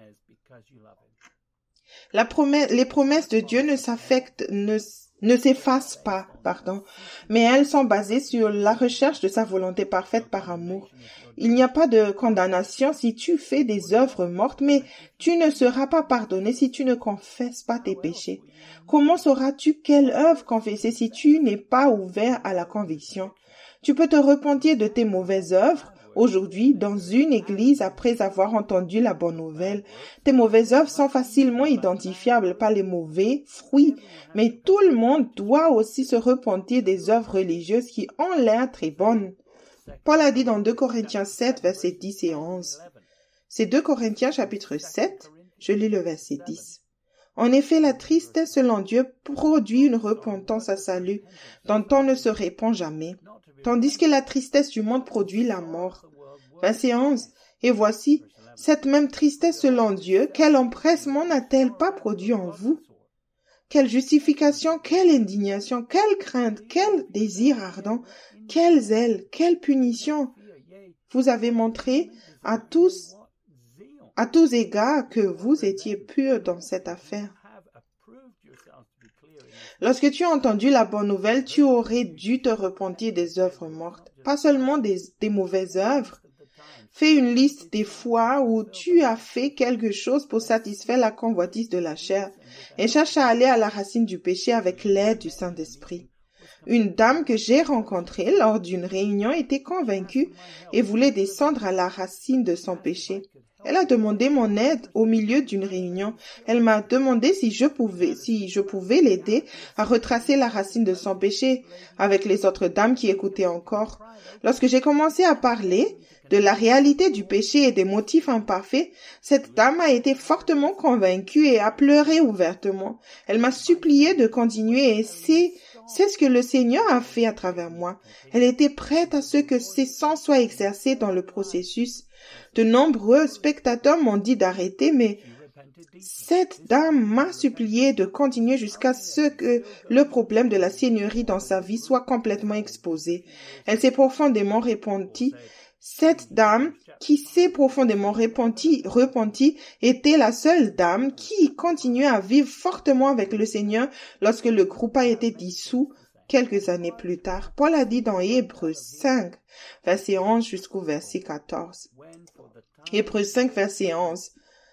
Speaker 2: Les promesses de Dieu ne s'effacent pas, mais elles sont basées sur la recherche de sa volonté parfaite par amour. Il n'y a pas de condamnation si tu fais des œuvres mortes, mais tu ne seras pas pardonné si tu ne confesses pas tes péchés. Comment sauras-tu quelle œuvre confesser si tu n'es pas ouvert à la conviction? Tu peux te repentir de tes mauvaises œuvres aujourd'hui dans une église après avoir entendu la bonne nouvelle. Tes mauvaises œuvres sont facilement identifiables par les mauvais fruits, mais tout le monde doit aussi se repentir des œuvres religieuses qui ont l'air très bonnes. Paul a dit dans 2 Corinthiens 7, versets 10 et 11. C'est 2 Corinthiens chapitre 7, je lis le verset 10. En effet, la tristesse selon Dieu produit une repentance à salut, dont on ne se répand jamais, tandis que la tristesse du monde produit la mort. Verset 11. Et voici, cette même tristesse selon Dieu, quel empressement n'a-t-elle pas produit en vous? Quelle justification, quelle indignation, quelle crainte, quel désir ardent, quel zèle, quelle punition! Vous avez montré à tous égards que vous étiez purs dans cette affaire. Lorsque tu as entendu la bonne nouvelle, tu aurais dû te repentir des œuvres mortes, pas seulement des mauvaises œuvres. Fais une liste des fois où tu as fait quelque chose pour satisfaire la convoitise de la chair et cherche à aller à la racine du péché avec l'aide du Saint-Esprit. Une dame que j'ai rencontrée lors d'une réunion était convaincue et voulait descendre à la racine de son péché. Elle a demandé mon aide au milieu d'une réunion. Elle m'a demandé si je pouvais l'aider à retracer la racine de son péché avec les autres dames qui écoutaient encore. Lorsque j'ai commencé à parler de la réalité du péché et des motifs imparfaits, cette dame a été fortement convaincue et a pleuré ouvertement. Elle m'a supplié de continuer et c'est ce que le Seigneur a fait à travers moi. Elle était prête à ce que ses sangs soient exercés dans le processus. De nombreux spectateurs m'ont dit d'arrêter, mais cette dame m'a supplié de continuer jusqu'à ce que le problème de la seigneurie dans sa vie soit complètement exposé. Elle s'est profondément repentie. Cette dame qui s'est profondément repentie était la seule dame qui continuait à vivre fortement avec le Seigneur lorsque le groupe a été dissous quelques années plus tard. Paul a dit dans Hébreux 5, verset 11 jusqu'au verset 14. Hébreux 5, verset 11.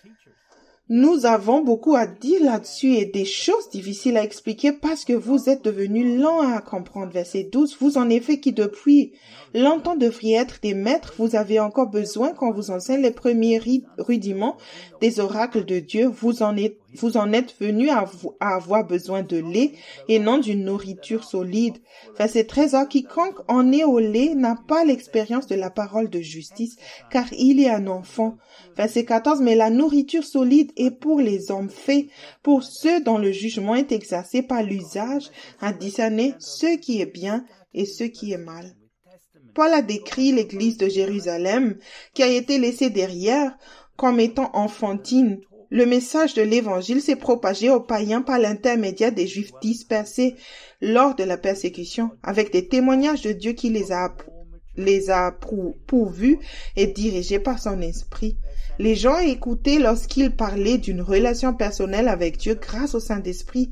Speaker 2: Nous avons beaucoup à dire là-dessus et des choses difficiles à expliquer parce que vous êtes devenus lents à comprendre. Verset 12. Vous en effet qui depuis longtemps devriez être des maîtres, vous avez encore besoin qu'on vous enseigne les premiers rudiments des oracles de Dieu. Vous en êtes venus à avoir besoin de lait et non d'une nourriture solide. Verset 13. Or, quiconque en est au lait n'a pas l'expérience de la parole de justice, car il est un enfant. Verset 14. Mais la nourriture solide est pour les hommes faits, pour ceux dont le jugement est exercé par l'usage, à discerner ce qui est bien et ce qui est mal. Paul a décrit l'église de Jérusalem, qui a été laissée derrière, comme étant enfantine. Le message de l'Évangile s'est propagé aux païens par l'intermédiaire des Juifs dispersés lors de la persécution, avec des témoignages de Dieu qui les a pourvus et dirigés par son esprit. Les gens écoutaient lorsqu'il parlait d'une relation personnelle avec Dieu grâce au Saint-Esprit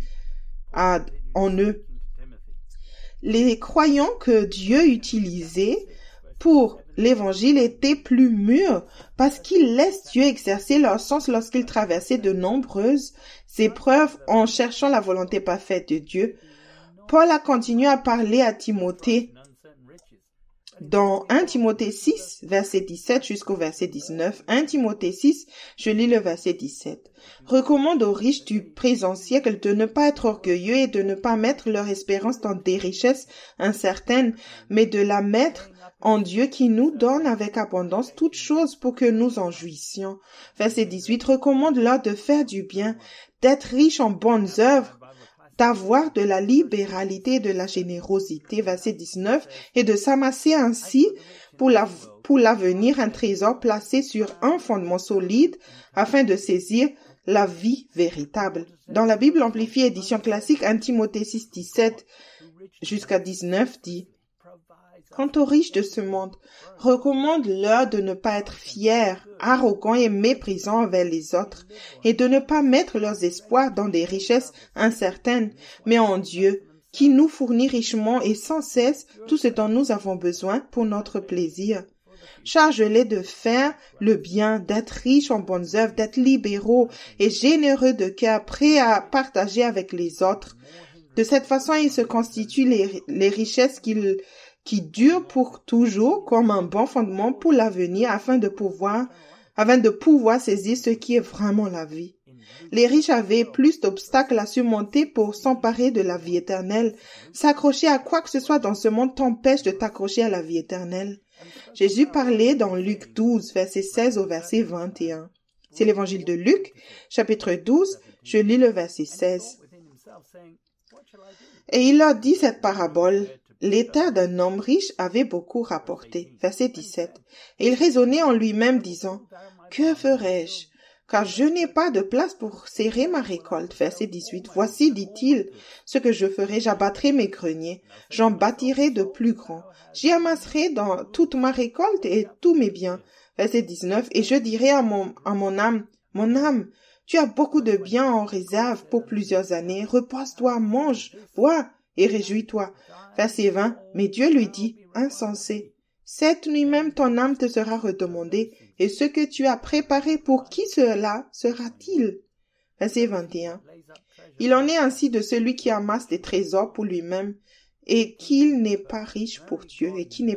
Speaker 2: en eux. Les croyants que Dieu utilisait pour l'Évangile étaient plus mûrs parce qu'ils laissent Dieu exercer leur sens lorsqu'ils traversaient de nombreuses épreuves en cherchant la volonté parfaite de Dieu. Paul a continué à parler à Timothée dans 1 Timothée 6, verset 17 jusqu'au verset 19. 1 Timothée 6, je lis le verset 17. Recommande aux riches du présent siècle de ne pas être orgueilleux et de ne pas mettre leur espérance dans des richesses incertaines, mais de la mettre en Dieu qui nous donne avec abondance toutes choses pour que nous en jouissions. Verset 18. Recommande-leur de faire du bien, d'être riches en bonnes œuvres, d'avoir de la libéralité et de la générosité, verset 19, et de s'amasser ainsi pour l'avenir un trésor placé sur un fondement solide afin de saisir la vie véritable. Dans la Bible amplifiée édition classique, 1 Timothée 6, 17 jusqu'à 19 dit: Quant aux riches de ce monde, recommande-leur de ne pas être fiers, arrogants et méprisants envers les autres, et de ne pas mettre leurs espoirs dans des richesses incertaines, mais en Dieu, qui nous fournit richement et sans cesse tout ce dont nous avons besoin pour notre plaisir. Charge-les de faire le bien, d'être riches en bonnes œuvres, d'être libéraux et généreux de cœur, prêts à partager avec les autres. De cette façon, ils se constituent les richesses qui dure pour toujours comme un bon fondement pour l'avenir afin de pouvoir saisir ce qui est vraiment la vie. Les riches avaient plus d'obstacles à surmonter pour s'emparer de la vie éternelle. S'accrocher à quoi que ce soit dans ce monde t'empêche de t'accrocher à la vie éternelle. Jésus parlait dans Luc 12, verset 16 au verset 21. C'est l'évangile de Luc, chapitre 12, je lis le verset 16. Et il leur dit cette parabole. Les terres d'un homme riche avaient beaucoup rapporté. Verset 17. Et il raisonnait en lui-même, disant, « Que ferai-je? Car je n'ai pas de place pour serrer ma récolte. » Verset 18. « Voici, dit-il, ce que je ferai, j'abattrai mes greniers, j'en bâtirai de plus grands. J'y amasserai dans toute ma récolte et tous mes biens. » Verset 19. « Et je dirai à mon âme, mon âme, tu as beaucoup de biens en réserve pour plusieurs années. Repose-toi, mange, bois et réjouis-toi. » Verset 20. Mais Dieu lui dit, insensé, cette nuit même ton âme te sera redemandée, et ce que tu as préparé pour qui cela sera-t-il? Verset 21. Il en est ainsi de celui qui amasse des trésors pour lui-même, et qui n'est pas riche pour Dieu,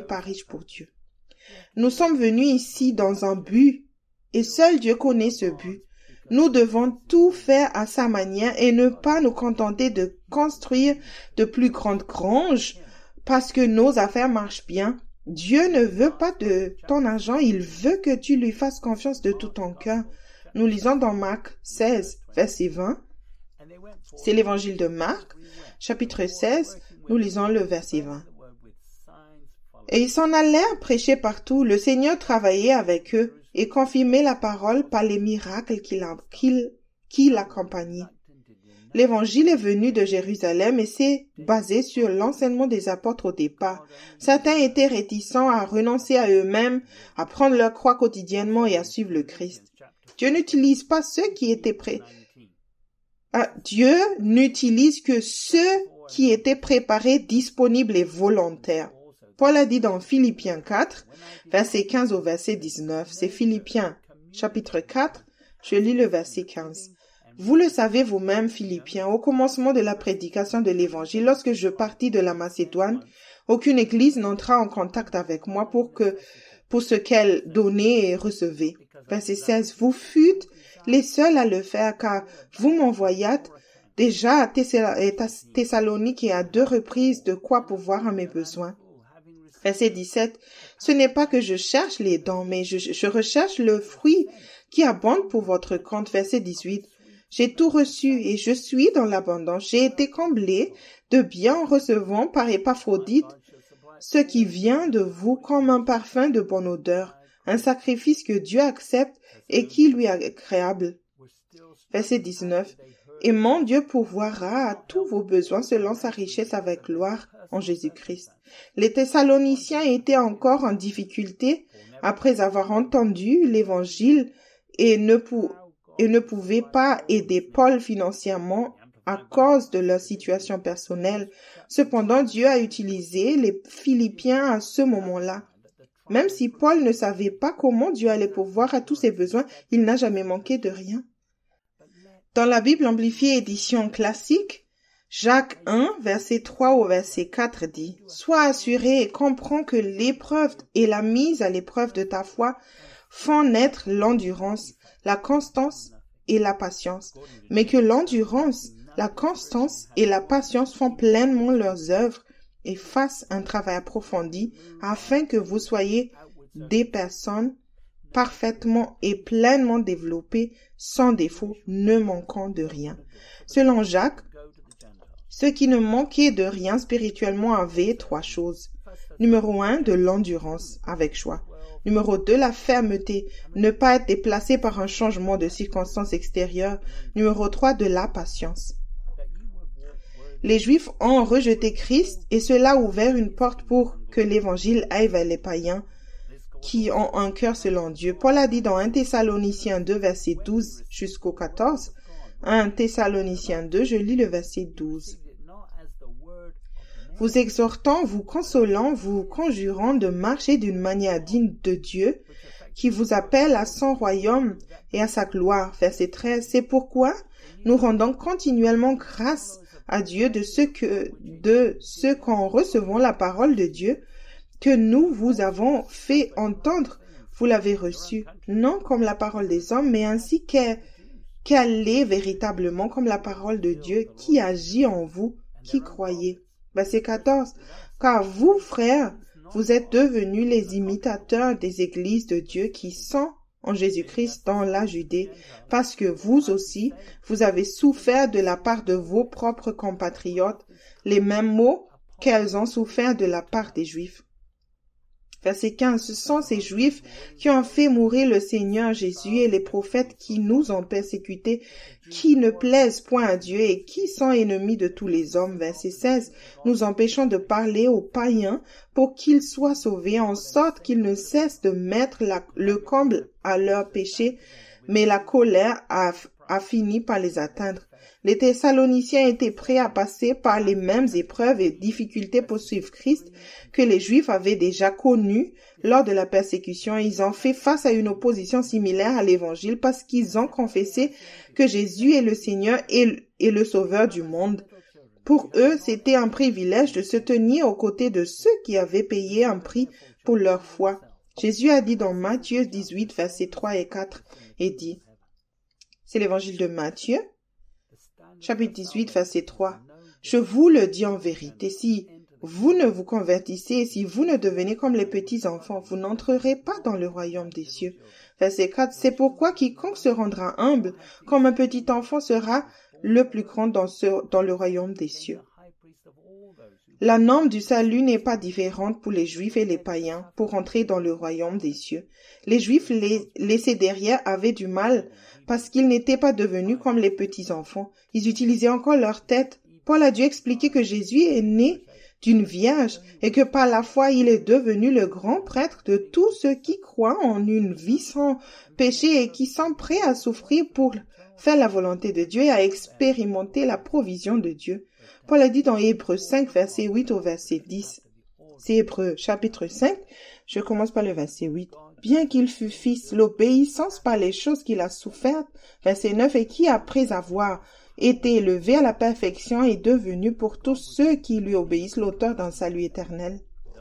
Speaker 2: Nous sommes venus ici dans un but, et seul Dieu connaît ce but. Nous devons tout faire à sa manière et ne pas nous contenter de construire de plus grandes granges parce que nos affaires marchent bien. Dieu ne veut pas de ton argent, il veut que tu lui fasses confiance de tout ton cœur. Nous lisons dans Marc 16, verset 20. C'est l'évangile de Marc, chapitre 16, nous lisons le verset 20. Et ils s'en allèrent prêcher partout. Le Seigneur travaillait avec eux et confirmait la parole par les miracles qui l'accompagnaient. L'évangile est venu de Jérusalem et s'est basé sur l'enseignement des apôtres au départ. Certains étaient réticents à renoncer à eux-mêmes, à prendre leur croix quotidiennement et à suivre le Christ. Dieu n'utilise pas ceux qui étaient prêts. Dieu n'utilise que ceux qui étaient préparés, disponibles et volontaires. Paul a dit dans Philippiens 4, verset 15 au verset 19. C'est Philippiens, chapitre 4, je lis le verset 15. Vous le savez vous-même, Philippiens, au commencement de la prédication de l'Évangile, lorsque je partis de la Macédoine, aucune église n'entra en contact avec moi pour ce qu'elle donnait et recevait. Verset 16. Vous fûtes les seuls à le faire, car vous m'envoyâtes déjà à Thessalonique et à 2 reprises de quoi pourvoir à mes besoins. Verset 17. Ce n'est pas que je cherche les dons, mais je recherche le fruit qui abonde pour votre compte. Verset 18. J'ai tout reçu et je suis dans l'abondance. J'ai été comblé de bien en recevant par Épaphrodite ce qui vient de vous comme un parfum de bonne odeur, un sacrifice que Dieu accepte et qui lui est agréable. Verset 19. Et mon Dieu pourvoira à tous vos besoins selon sa richesse avec gloire en Jésus-Christ. Les Thessaloniciens étaient encore en difficulté après avoir entendu l'Évangile et ne pouvaient pas aider Paul financièrement à cause de leur situation personnelle. Cependant, Dieu a utilisé les Philippiens à ce moment-là. Même si Paul ne savait pas comment Dieu allait pourvoir à tous ses besoins, il n'a jamais manqué de rien. Dans la Bible amplifiée édition classique, Jacques 1, verset 3 au verset 4 dit « Sois assuré et comprends que l'épreuve et la mise à l'épreuve de ta foi font naître l'endurance, la constance et la patience, mais que l'endurance, la constance et la patience font pleinement leurs œuvres et fassent un travail approfondi afin que vous soyez des personnes parfaitement et pleinement développées, sans défaut, ne manquant de rien. » Selon Jacques, ceux qui ne manquaient de rien spirituellement avaient 3 choses. Numéro 1, de l'endurance, avec choix. Numéro 2, la fermeté, ne pas être déplacé par un changement de circonstances extérieures. Numéro 3, de la patience. Les Juifs ont rejeté Christ et cela a ouvert une porte pour que l'Évangile aille vers les païens qui ont un cœur selon Dieu. Paul a dit dans 1 Thessaloniciens 2, verset 12 jusqu'au 14, 1 Thessaloniciens 2, je lis le verset 12. Vous exhortant, vous consolant, vous conjurant de marcher d'une manière digne de Dieu, qui vous appelle à son royaume et à sa gloire. Verset 13. C'est pourquoi nous rendons continuellement grâce à Dieu de ce qu'en recevant la parole de Dieu, que nous vous avons fait entendre, vous l'avez reçue, non comme la parole des hommes, mais ainsi qu'elle est véritablement comme la parole de Dieu qui agit en vous, qui croyez. Verset 14. Car vous, frères, vous êtes devenus les imitateurs des églises de Dieu qui sont en Jésus-Christ dans la Judée, parce que vous aussi, vous avez souffert de la part de vos propres compatriotes les mêmes maux qu'elles ont souffert de la part des Juifs. Verset 15. Ce sont ces Juifs qui ont fait mourir le Seigneur Jésus et les prophètes qui nous ont persécutés, qui ne plaisent point à Dieu et qui sont ennemis de tous les hommes. Verset 16. Nous empêchons de parler aux païens pour qu'ils soient sauvés, en sorte qu'ils ne cessent de mettre le comble à leurs péchés, mais la colère a fini par les atteindre. Les Thessaloniciens étaient prêts à passer par les mêmes épreuves et difficultés pour suivre Christ que les Juifs avaient déjà connues lors de la persécution. Ils ont fait face à une opposition similaire à l'Évangile parce qu'ils ont confessé que Jésus est le Seigneur et le Sauveur du monde. Pour eux, c'était un privilège de se tenir aux côtés de ceux qui avaient payé un prix pour leur foi. Jésus a dit dans Matthieu 18, versets 3 et 4, et dit, c'est l'Évangile de Matthieu, chapitre 18, verset 3. « Je vous le dis en vérité, si vous ne vous convertissez et si vous ne devenez comme les petits-enfants, vous n'entrerez pas dans le royaume des cieux. Verset 4, c'est pourquoi quiconque se rendra humble comme un petit enfant sera le plus grand dans le royaume des cieux. La norme du salut n'est pas différente pour les Juifs et les païens pour entrer dans le royaume des cieux. Les Juifs laissés derrière avaient du mal parce qu'ils n'étaient pas devenus comme les petits-enfants. Ils utilisaient encore leur tête. Paul a dû expliquer que Jésus est né d'une vierge et que par la foi il est devenu le grand prêtre de tous ceux qui croient en une vie sans péché et qui sont prêts à souffrir pour faire la volonté de Dieu et à expérimenter la provision de Dieu. Paul a dit dans Hébreux 5, verset 8 au verset 10. C'est Hébreux, chapitre 5. Je commence par le verset 8. Bien qu'il fût fils, l'obéissance par les choses qu'il a souffertes, verset 9, et qui, après avoir été élevé à la perfection, est devenu pour tous ceux qui lui obéissent l'auteur d'un salut éternel.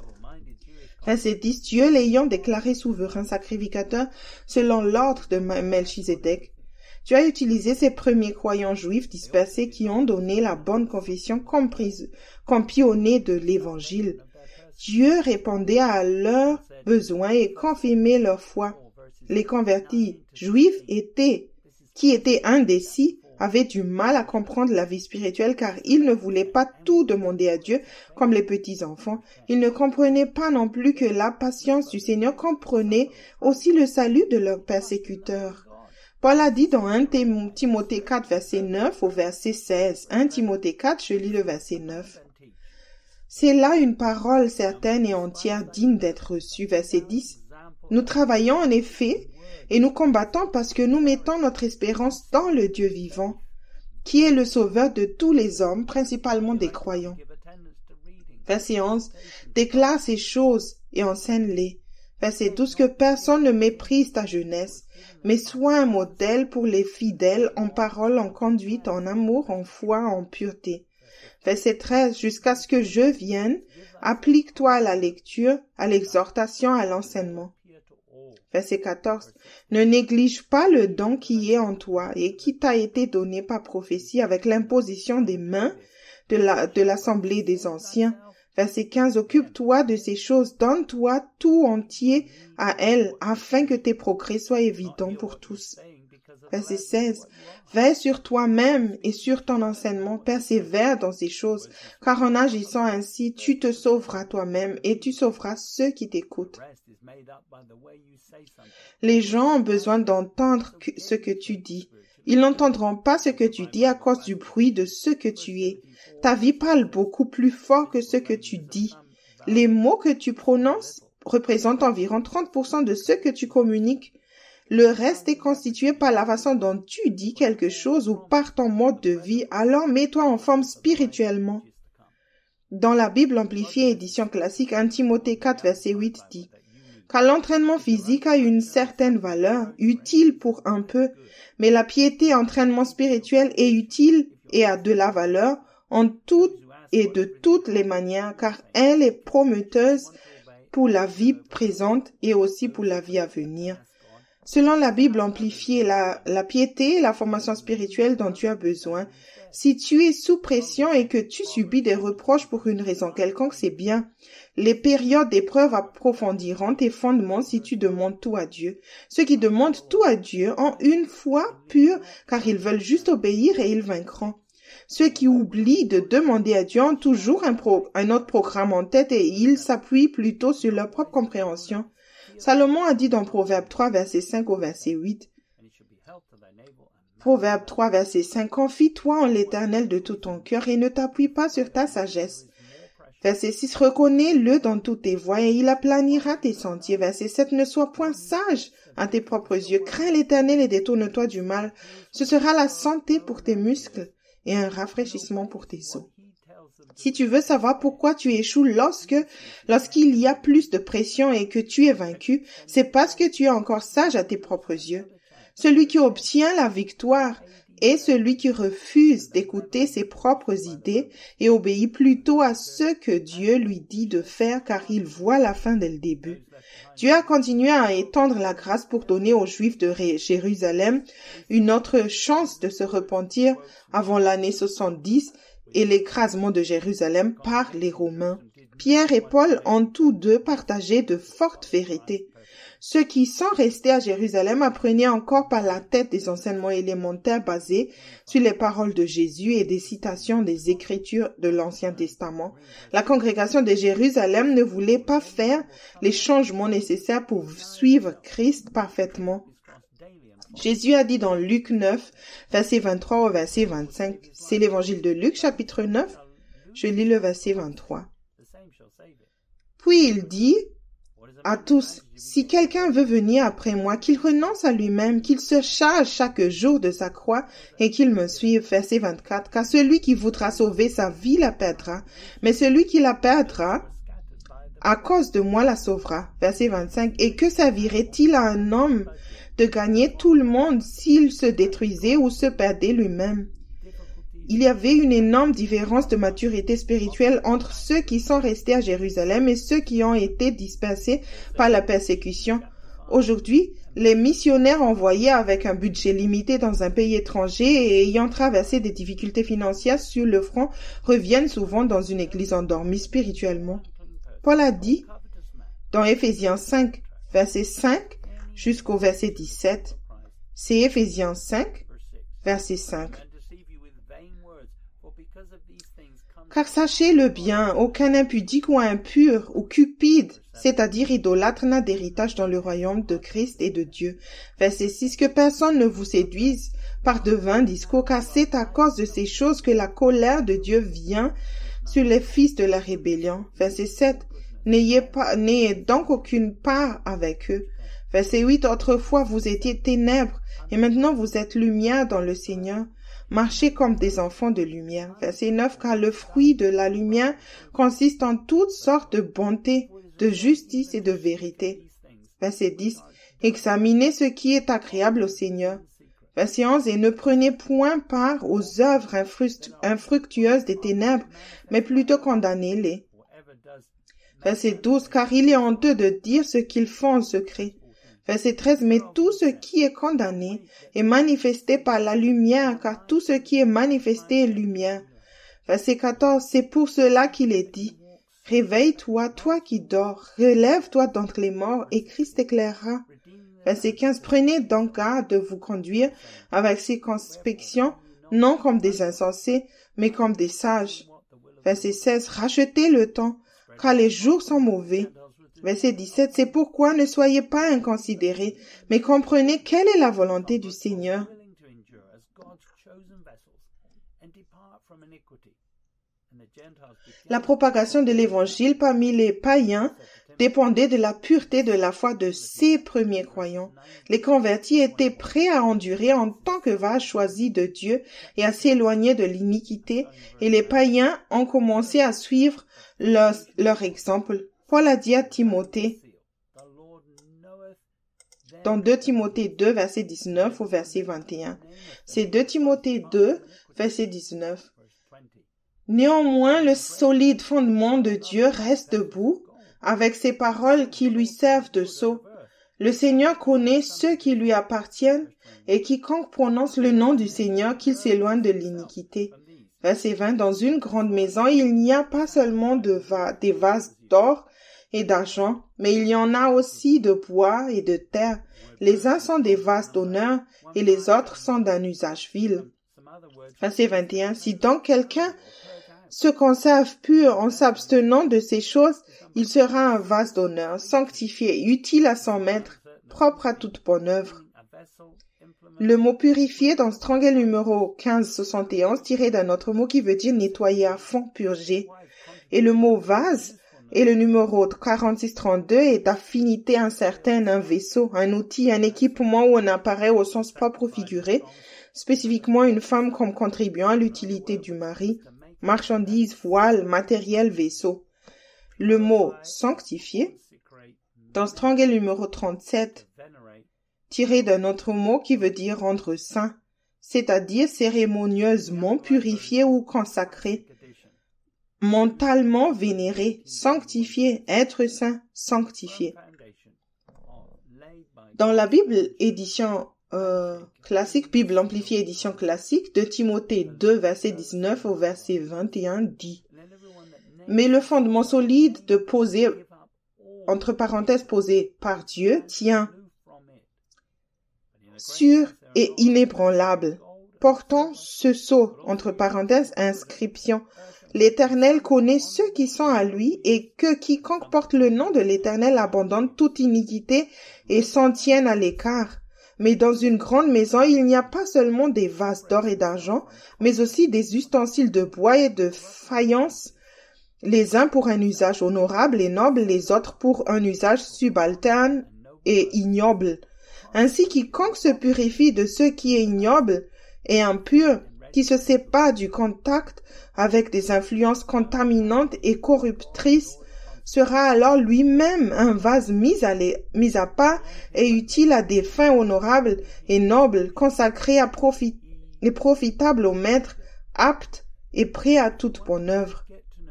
Speaker 2: Verset 10. Dieu l'ayant déclaré souverain sacrificateur selon l'ordre de Melchizedek. Dieu a utilisé ces premiers croyants juifs dispersés qui ont donné la bonne confession comme pionniers de l'Évangile. Dieu répondait à leurs besoins et confirmait leur foi. Les convertis juifs qui étaient indécis avaient du mal à comprendre la vie spirituelle car ils ne voulaient pas tout demander à Dieu comme les petits-enfants. Ils ne comprenaient pas non plus que la patience du Seigneur comprenait aussi le salut de leurs persécuteurs. Paul a dit dans 1 Timothée 4, verset 9 au verset 16. 1 Timothée 4, je lis le verset 9. C'est là une parole certaine et entière digne d'être reçue. Verset 10. Nous travaillons en effet et nous combattons parce que nous mettons notre espérance dans le Dieu vivant, qui est le sauveur de tous les hommes, principalement des croyants. Verset 11. Déclare ces choses et enseigne-les. Verset 12. Que personne ne méprise ta jeunesse, mais sois un modèle pour les fidèles en parole, en conduite, en amour, en foi, en pureté. Verset 13. Jusqu'à ce que je vienne, applique-toi à la lecture, à l'exhortation, à l'enseignement. Verset 14. Ne néglige pas le don qui est en toi et qui t'a été donné par prophétie avec l'imposition des mains de l'assemblée des anciens. Verset 15. Occupe-toi de ces choses, donne-toi tout entier à elles, afin que tes progrès soient évidents pour tous. Verset 16. Veille sur toi-même et sur ton enseignement, persévère dans ces choses, car en agissant ainsi, tu te sauveras toi-même et tu sauveras ceux qui t'écoutent. Les gens ont besoin d'entendre ce que tu dis. Ils n'entendront pas ce que tu dis à cause du bruit de ce que tu es. Ta vie parle beaucoup plus fort que ce que tu dis. Les mots que tu prononces représentent environ 30% de ce que tu communiques. Le reste est constitué par la façon dont tu dis quelque chose ou par ton mode de vie. Alors mets-toi en forme spirituellement. Dans la Bible amplifiée édition classique, 1 Timothée 4, verset 8 dit « Car l'entraînement physique a une certaine valeur, utile pour un peu, mais la piété, entraînement spirituel est utile et a de la valeur en tout et de toutes les manières, car elle est prometteuse pour la vie présente et aussi pour la vie à venir. » Selon la Bible amplifiée, la piété est la formation spirituelle dont tu as besoin. Si tu es sous pression et que tu subis des reproches pour une raison quelconque, c'est bien. Les périodes d'épreuve approfondiront tes fondements si tu demandes tout à Dieu. Ceux qui demandent tout à Dieu ont une foi pure car ils veulent juste obéir et ils vaincront. Ceux qui oublient de demander à Dieu ont toujours un autre programme en tête et ils s'appuient plutôt sur leur propre compréhension. Salomon a dit dans Proverbe 3, verset 5 au verset 8. Proverbe 3, verset 5. Confie-toi en l'Éternel de tout ton cœur et ne t'appuie pas sur ta sagesse. Verset 6. Reconnais-le dans toutes tes voies et il aplanira tes sentiers. Verset 7. Ne sois point sage à tes propres yeux. Crains l'Éternel et détourne-toi du mal. Ce sera la santé pour tes muscles et un rafraîchissement pour tes os. Si tu veux savoir pourquoi tu échoues lorsqu'il y a plus de pression et que tu es vaincu, c'est parce que tu es encore sage à tes propres yeux. Celui qui obtient la victoire est celui qui refuse d'écouter ses propres idées et obéit plutôt à ce que Dieu lui dit de faire car il voit la fin dès le début. Dieu a continué à étendre la grâce pour donner aux Juifs de Jérusalem une autre chance de se repentir avant l'année 70 et l'écrasement de Jérusalem par les Romains. Pierre et Paul ont tous deux partagé de fortes vérités. Ceux qui sont restés à Jérusalem apprenaient encore par la tête des enseignements élémentaires basés sur les paroles de Jésus et des citations des Écritures de l'Ancien Testament. La congrégation de Jérusalem ne voulait pas faire les changements nécessaires pour suivre Christ parfaitement. Jésus a dit dans Luc 9, verset 23 au verset 25. C'est l'évangile de Luc, chapitre 9. Je lis le verset 23. Puis il dit à tous, « Si quelqu'un veut venir après moi, qu'il renonce à lui-même, qu'il se charge chaque jour de sa croix et qu'il me suive. » Verset 24. « Car celui qui voudra sauver sa vie la perdra, mais celui qui la perdra, à cause de moi la sauvera. » Verset 25. « Et que servirait-il à un homme de gagner tout le monde s'il se détruisait ou se perdait lui-même? » Il y avait une énorme différence de maturité spirituelle entre ceux qui sont restés à Jérusalem et ceux qui ont été dispersés par la persécution. Aujourd'hui, les missionnaires envoyés avec un budget limité dans un pays étranger et ayant traversé des difficultés financières sur le front reviennent souvent dans une église endormie spirituellement. Paul a dit dans Éphésiens 5, verset 5 jusqu'au verset 17. C'est Éphésiens 5, verset 5. Car sachez-le bien, aucun impudique ou impur ou cupide, c'est-à-dire idolâtre, n'a d'héritage dans le royaume de Christ et de Dieu. Verset 6. Que personne ne vous séduise par de vains discours, car c'est à cause de ces choses que la colère de Dieu vient sur les fils de la rébellion. Verset 7. N'ayez donc aucune part avec eux. Verset 8. Autrefois vous étiez ténèbres, et maintenant vous êtes lumière dans le Seigneur. Marchez comme des enfants de lumière. Verset 9. Car le fruit de la lumière consiste en toutes sortes de bonté, de justice et de vérité. Verset 10. Examinez ce qui est agréable au Seigneur. Verset 11. Et ne prenez point part aux œuvres infructueuses des ténèbres, mais plutôt condamnez-les. Verset 12. Car il est honteux de dire ce qu'ils font en secret. Verset 13. Mais tout ce qui est condamné est manifesté par la lumière, car tout ce qui est manifesté est lumière. Verset 14. C'est pour cela qu'il est dit, réveille-toi, toi qui dors, relève-toi d'entre les morts, et Christ t'éclairera. Verset 15. Prenez donc garde de vous conduire avec circonspection, non comme des insensés, mais comme des sages. Verset 16. Rachetez le temps, car les jours sont mauvais. Verset 17. C'est pourquoi ne soyez pas inconsidérés, mais comprenez quelle est la volonté du Seigneur. La propagation de l'Évangile parmi les païens dépendait de la pureté de la foi de ces premiers croyants. Les convertis étaient prêts à endurer en tant que vaches choisies de Dieu et à s'éloigner de l'iniquité, et les païens ont commencé à suivre leur exemple. Paul a dit à Timothée, dans 2 Timothée 2, verset 19 au verset 21. C'est 2 Timothée 2, verset 19. Néanmoins, le solide fondement de Dieu reste debout, avec ses paroles qui lui servent de sceau. Le Seigneur connaît ceux qui lui appartiennent, et quiconque prononce le nom du Seigneur, qu'il s'éloigne de l'iniquité. Verset 20. Dans une grande maison, il n'y a pas seulement des vases d'or et d'argent, mais il y en a aussi de bois et de terre. Les uns sont des vases d'honneur, et les autres sont d'un usage vil. Verset 21. Si donc quelqu'un se conserve pur en s'abstenant de ces choses, il sera un vase d'honneur, sanctifié, utile à son maître, propre à toute bonne œuvre. Le mot purifié dans Strongel numéro 1571 tiré d'un autre mot qui veut dire nettoyer à fond, purger. Et le mot vase et le numéro 4632 est d'affinité incertaine, un vaisseau, un outil, un équipement ou un appareil au sens propre ou figuré, spécifiquement une femme comme contribuant à l'utilité du mari, marchandise, voile, matériel, vaisseau. Le mot sanctifié, dans Strongel numéro 37, tiré d'un autre mot qui veut dire rendre saint, c'est-à-dire cérémonieusement purifié ou consacré, mentalement vénéré, sanctifié, être saint, sanctifié. Dans la Bible édition classique, Bible amplifiée édition classique, de Timothée 2, verset 19 au verset 21 dit « Mais le fondement solide entre parenthèses posé par Dieu, tient sûr et inébranlable. Portant ce sceau, entre parenthèses, inscription. L'Éternel connaît ceux qui sont à lui et que quiconque porte le nom de l'Éternel abandonne toute iniquité et s'en tienne à l'écart. Mais dans une grande maison, il n'y a pas seulement des vases d'or et d'argent, mais aussi des ustensiles de bois et de faïence, les uns pour un usage honorable et noble, les autres pour un usage subalterne et ignoble. Ainsi quiconque se purifie de ce qui est ignoble et impur, qui se sépare du contact avec des influences contaminantes et corruptrices, sera alors lui-même un vase mis à part et utile à des fins honorables et nobles, consacré et profitable au maître, apte et prêt à toute bonne œuvre.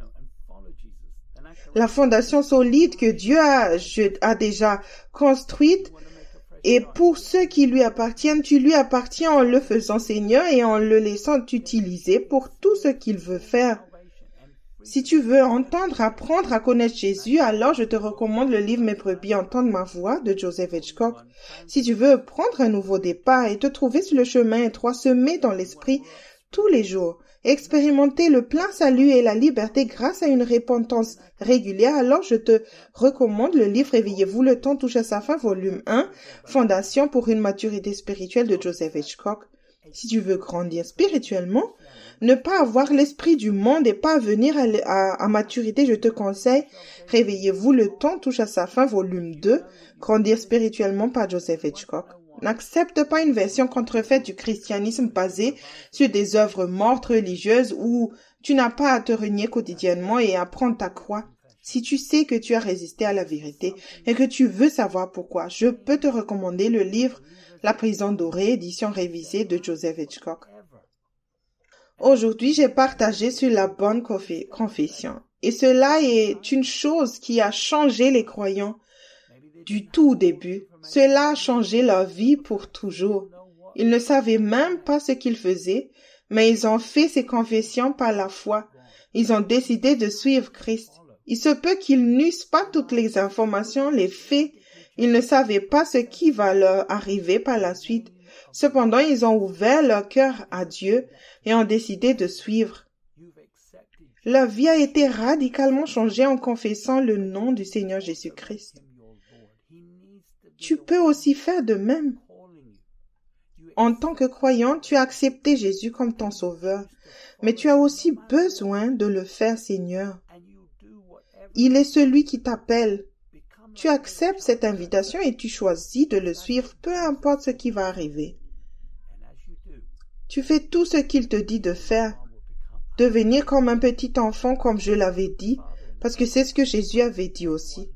Speaker 2: La fondation solide que Dieu a déjà construite, et pour ceux qui lui appartiennent, tu lui appartiens en le faisant Seigneur et en le laissant t'utiliser pour tout ce qu'il veut faire. Si tu veux apprendre à connaître Jésus, alors je te recommande le livre Mes brebis entendent ma voix de Joseph Hitchcock. Si tu veux prendre un nouveau départ et te trouver sur le chemin étroit semé dans l'esprit tous les jours, expérimenter le plein salut et la liberté grâce à une repentance régulière, alors je te recommande le livre Réveillez-vous, le temps touche à sa fin, volume 1, Fondation pour une maturité spirituelle de Joseph Hitchcock. Si tu veux grandir spirituellement, ne pas avoir l'esprit du monde et pas venir à maturité, je te conseille Réveillez-vous, le temps touche à sa fin, volume 2, Grandir spirituellement par Joseph Hitchcock. N'accepte pas une version contrefaite du christianisme basée sur des œuvres mortes religieuses où tu n'as pas à te renier quotidiennement et à prendre ta croix. Si tu sais que tu as résisté à la vérité et que tu veux savoir pourquoi, je peux te recommander le livre La prison dorée, édition révisée de Joseph Hitchcock. Aujourd'hui, j'ai partagé sur la bonne confession. Et cela est une chose qui a changé les croyants du tout début. Cela a changé leur vie pour toujours. Ils ne savaient même pas ce qu'ils faisaient, mais ils ont fait ces confessions par la foi. Ils ont décidé de suivre Christ. Il se peut qu'ils n'eussent pas toutes les informations, les faits. Ils ne savaient pas ce qui va leur arriver par la suite. Cependant, ils ont ouvert leur cœur à Dieu et ont décidé de suivre. Leur vie a été radicalement changée en confessant le nom du Seigneur Jésus-Christ. Tu peux aussi faire de même. En tant que croyant, tu as accepté Jésus comme ton sauveur, mais tu as aussi besoin de le faire Seigneur. Il est celui qui t'appelle. Tu acceptes cette invitation et tu choisis de le suivre, peu importe ce qui va arriver. Tu fais tout ce qu'il te dit de faire. Devenir comme un petit enfant, comme je l'avais dit, parce que c'est ce que Jésus avait dit aussi.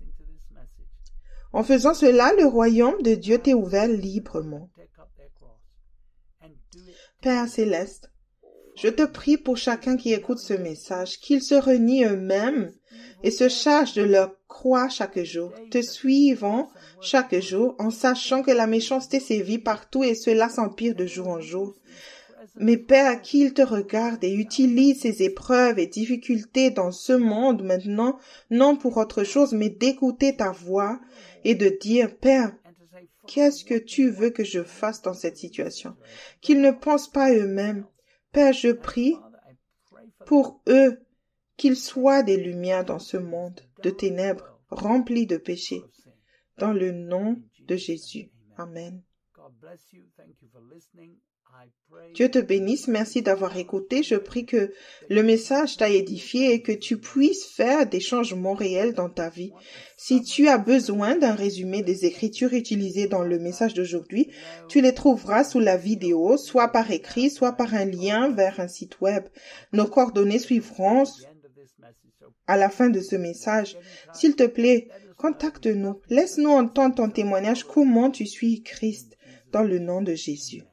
Speaker 2: En faisant cela, le royaume de Dieu t'est ouvert librement. Père céleste, je te prie pour chacun qui écoute ce message, qu'ils se renient eux-mêmes et se chargent de leur croix chaque jour, te suivant chaque jour en sachant que la méchanceté sévit partout et cela s'empire de jour en jour. Mais Père, qu'ils te regardent et utilisent ces épreuves et difficultés dans ce monde maintenant, non pour autre chose, mais d'écouter ta voix et de dire, Père, qu'est-ce que tu veux que je fasse dans cette situation? Qu'ils ne pensent pas eux-mêmes. Père, je prie pour eux qu'ils soient des lumières dans ce monde de ténèbres, rempli de péchés. Dans le nom de Jésus. Amen. Dieu te bénisse, merci d'avoir écouté. Je prie que le message t'a édifié et que tu puisses faire des changements réels dans ta vie. Si tu as besoin d'un résumé des écritures utilisées dans le message d'aujourd'hui, tu les trouveras sous la vidéo, soit par écrit, soit par un lien vers un site web. Nos coordonnées suivront à la fin de ce message. S'il te plaît, contacte-nous. Laisse-nous entendre ton témoignage, comment tu suis Christ, dans le nom de Jésus.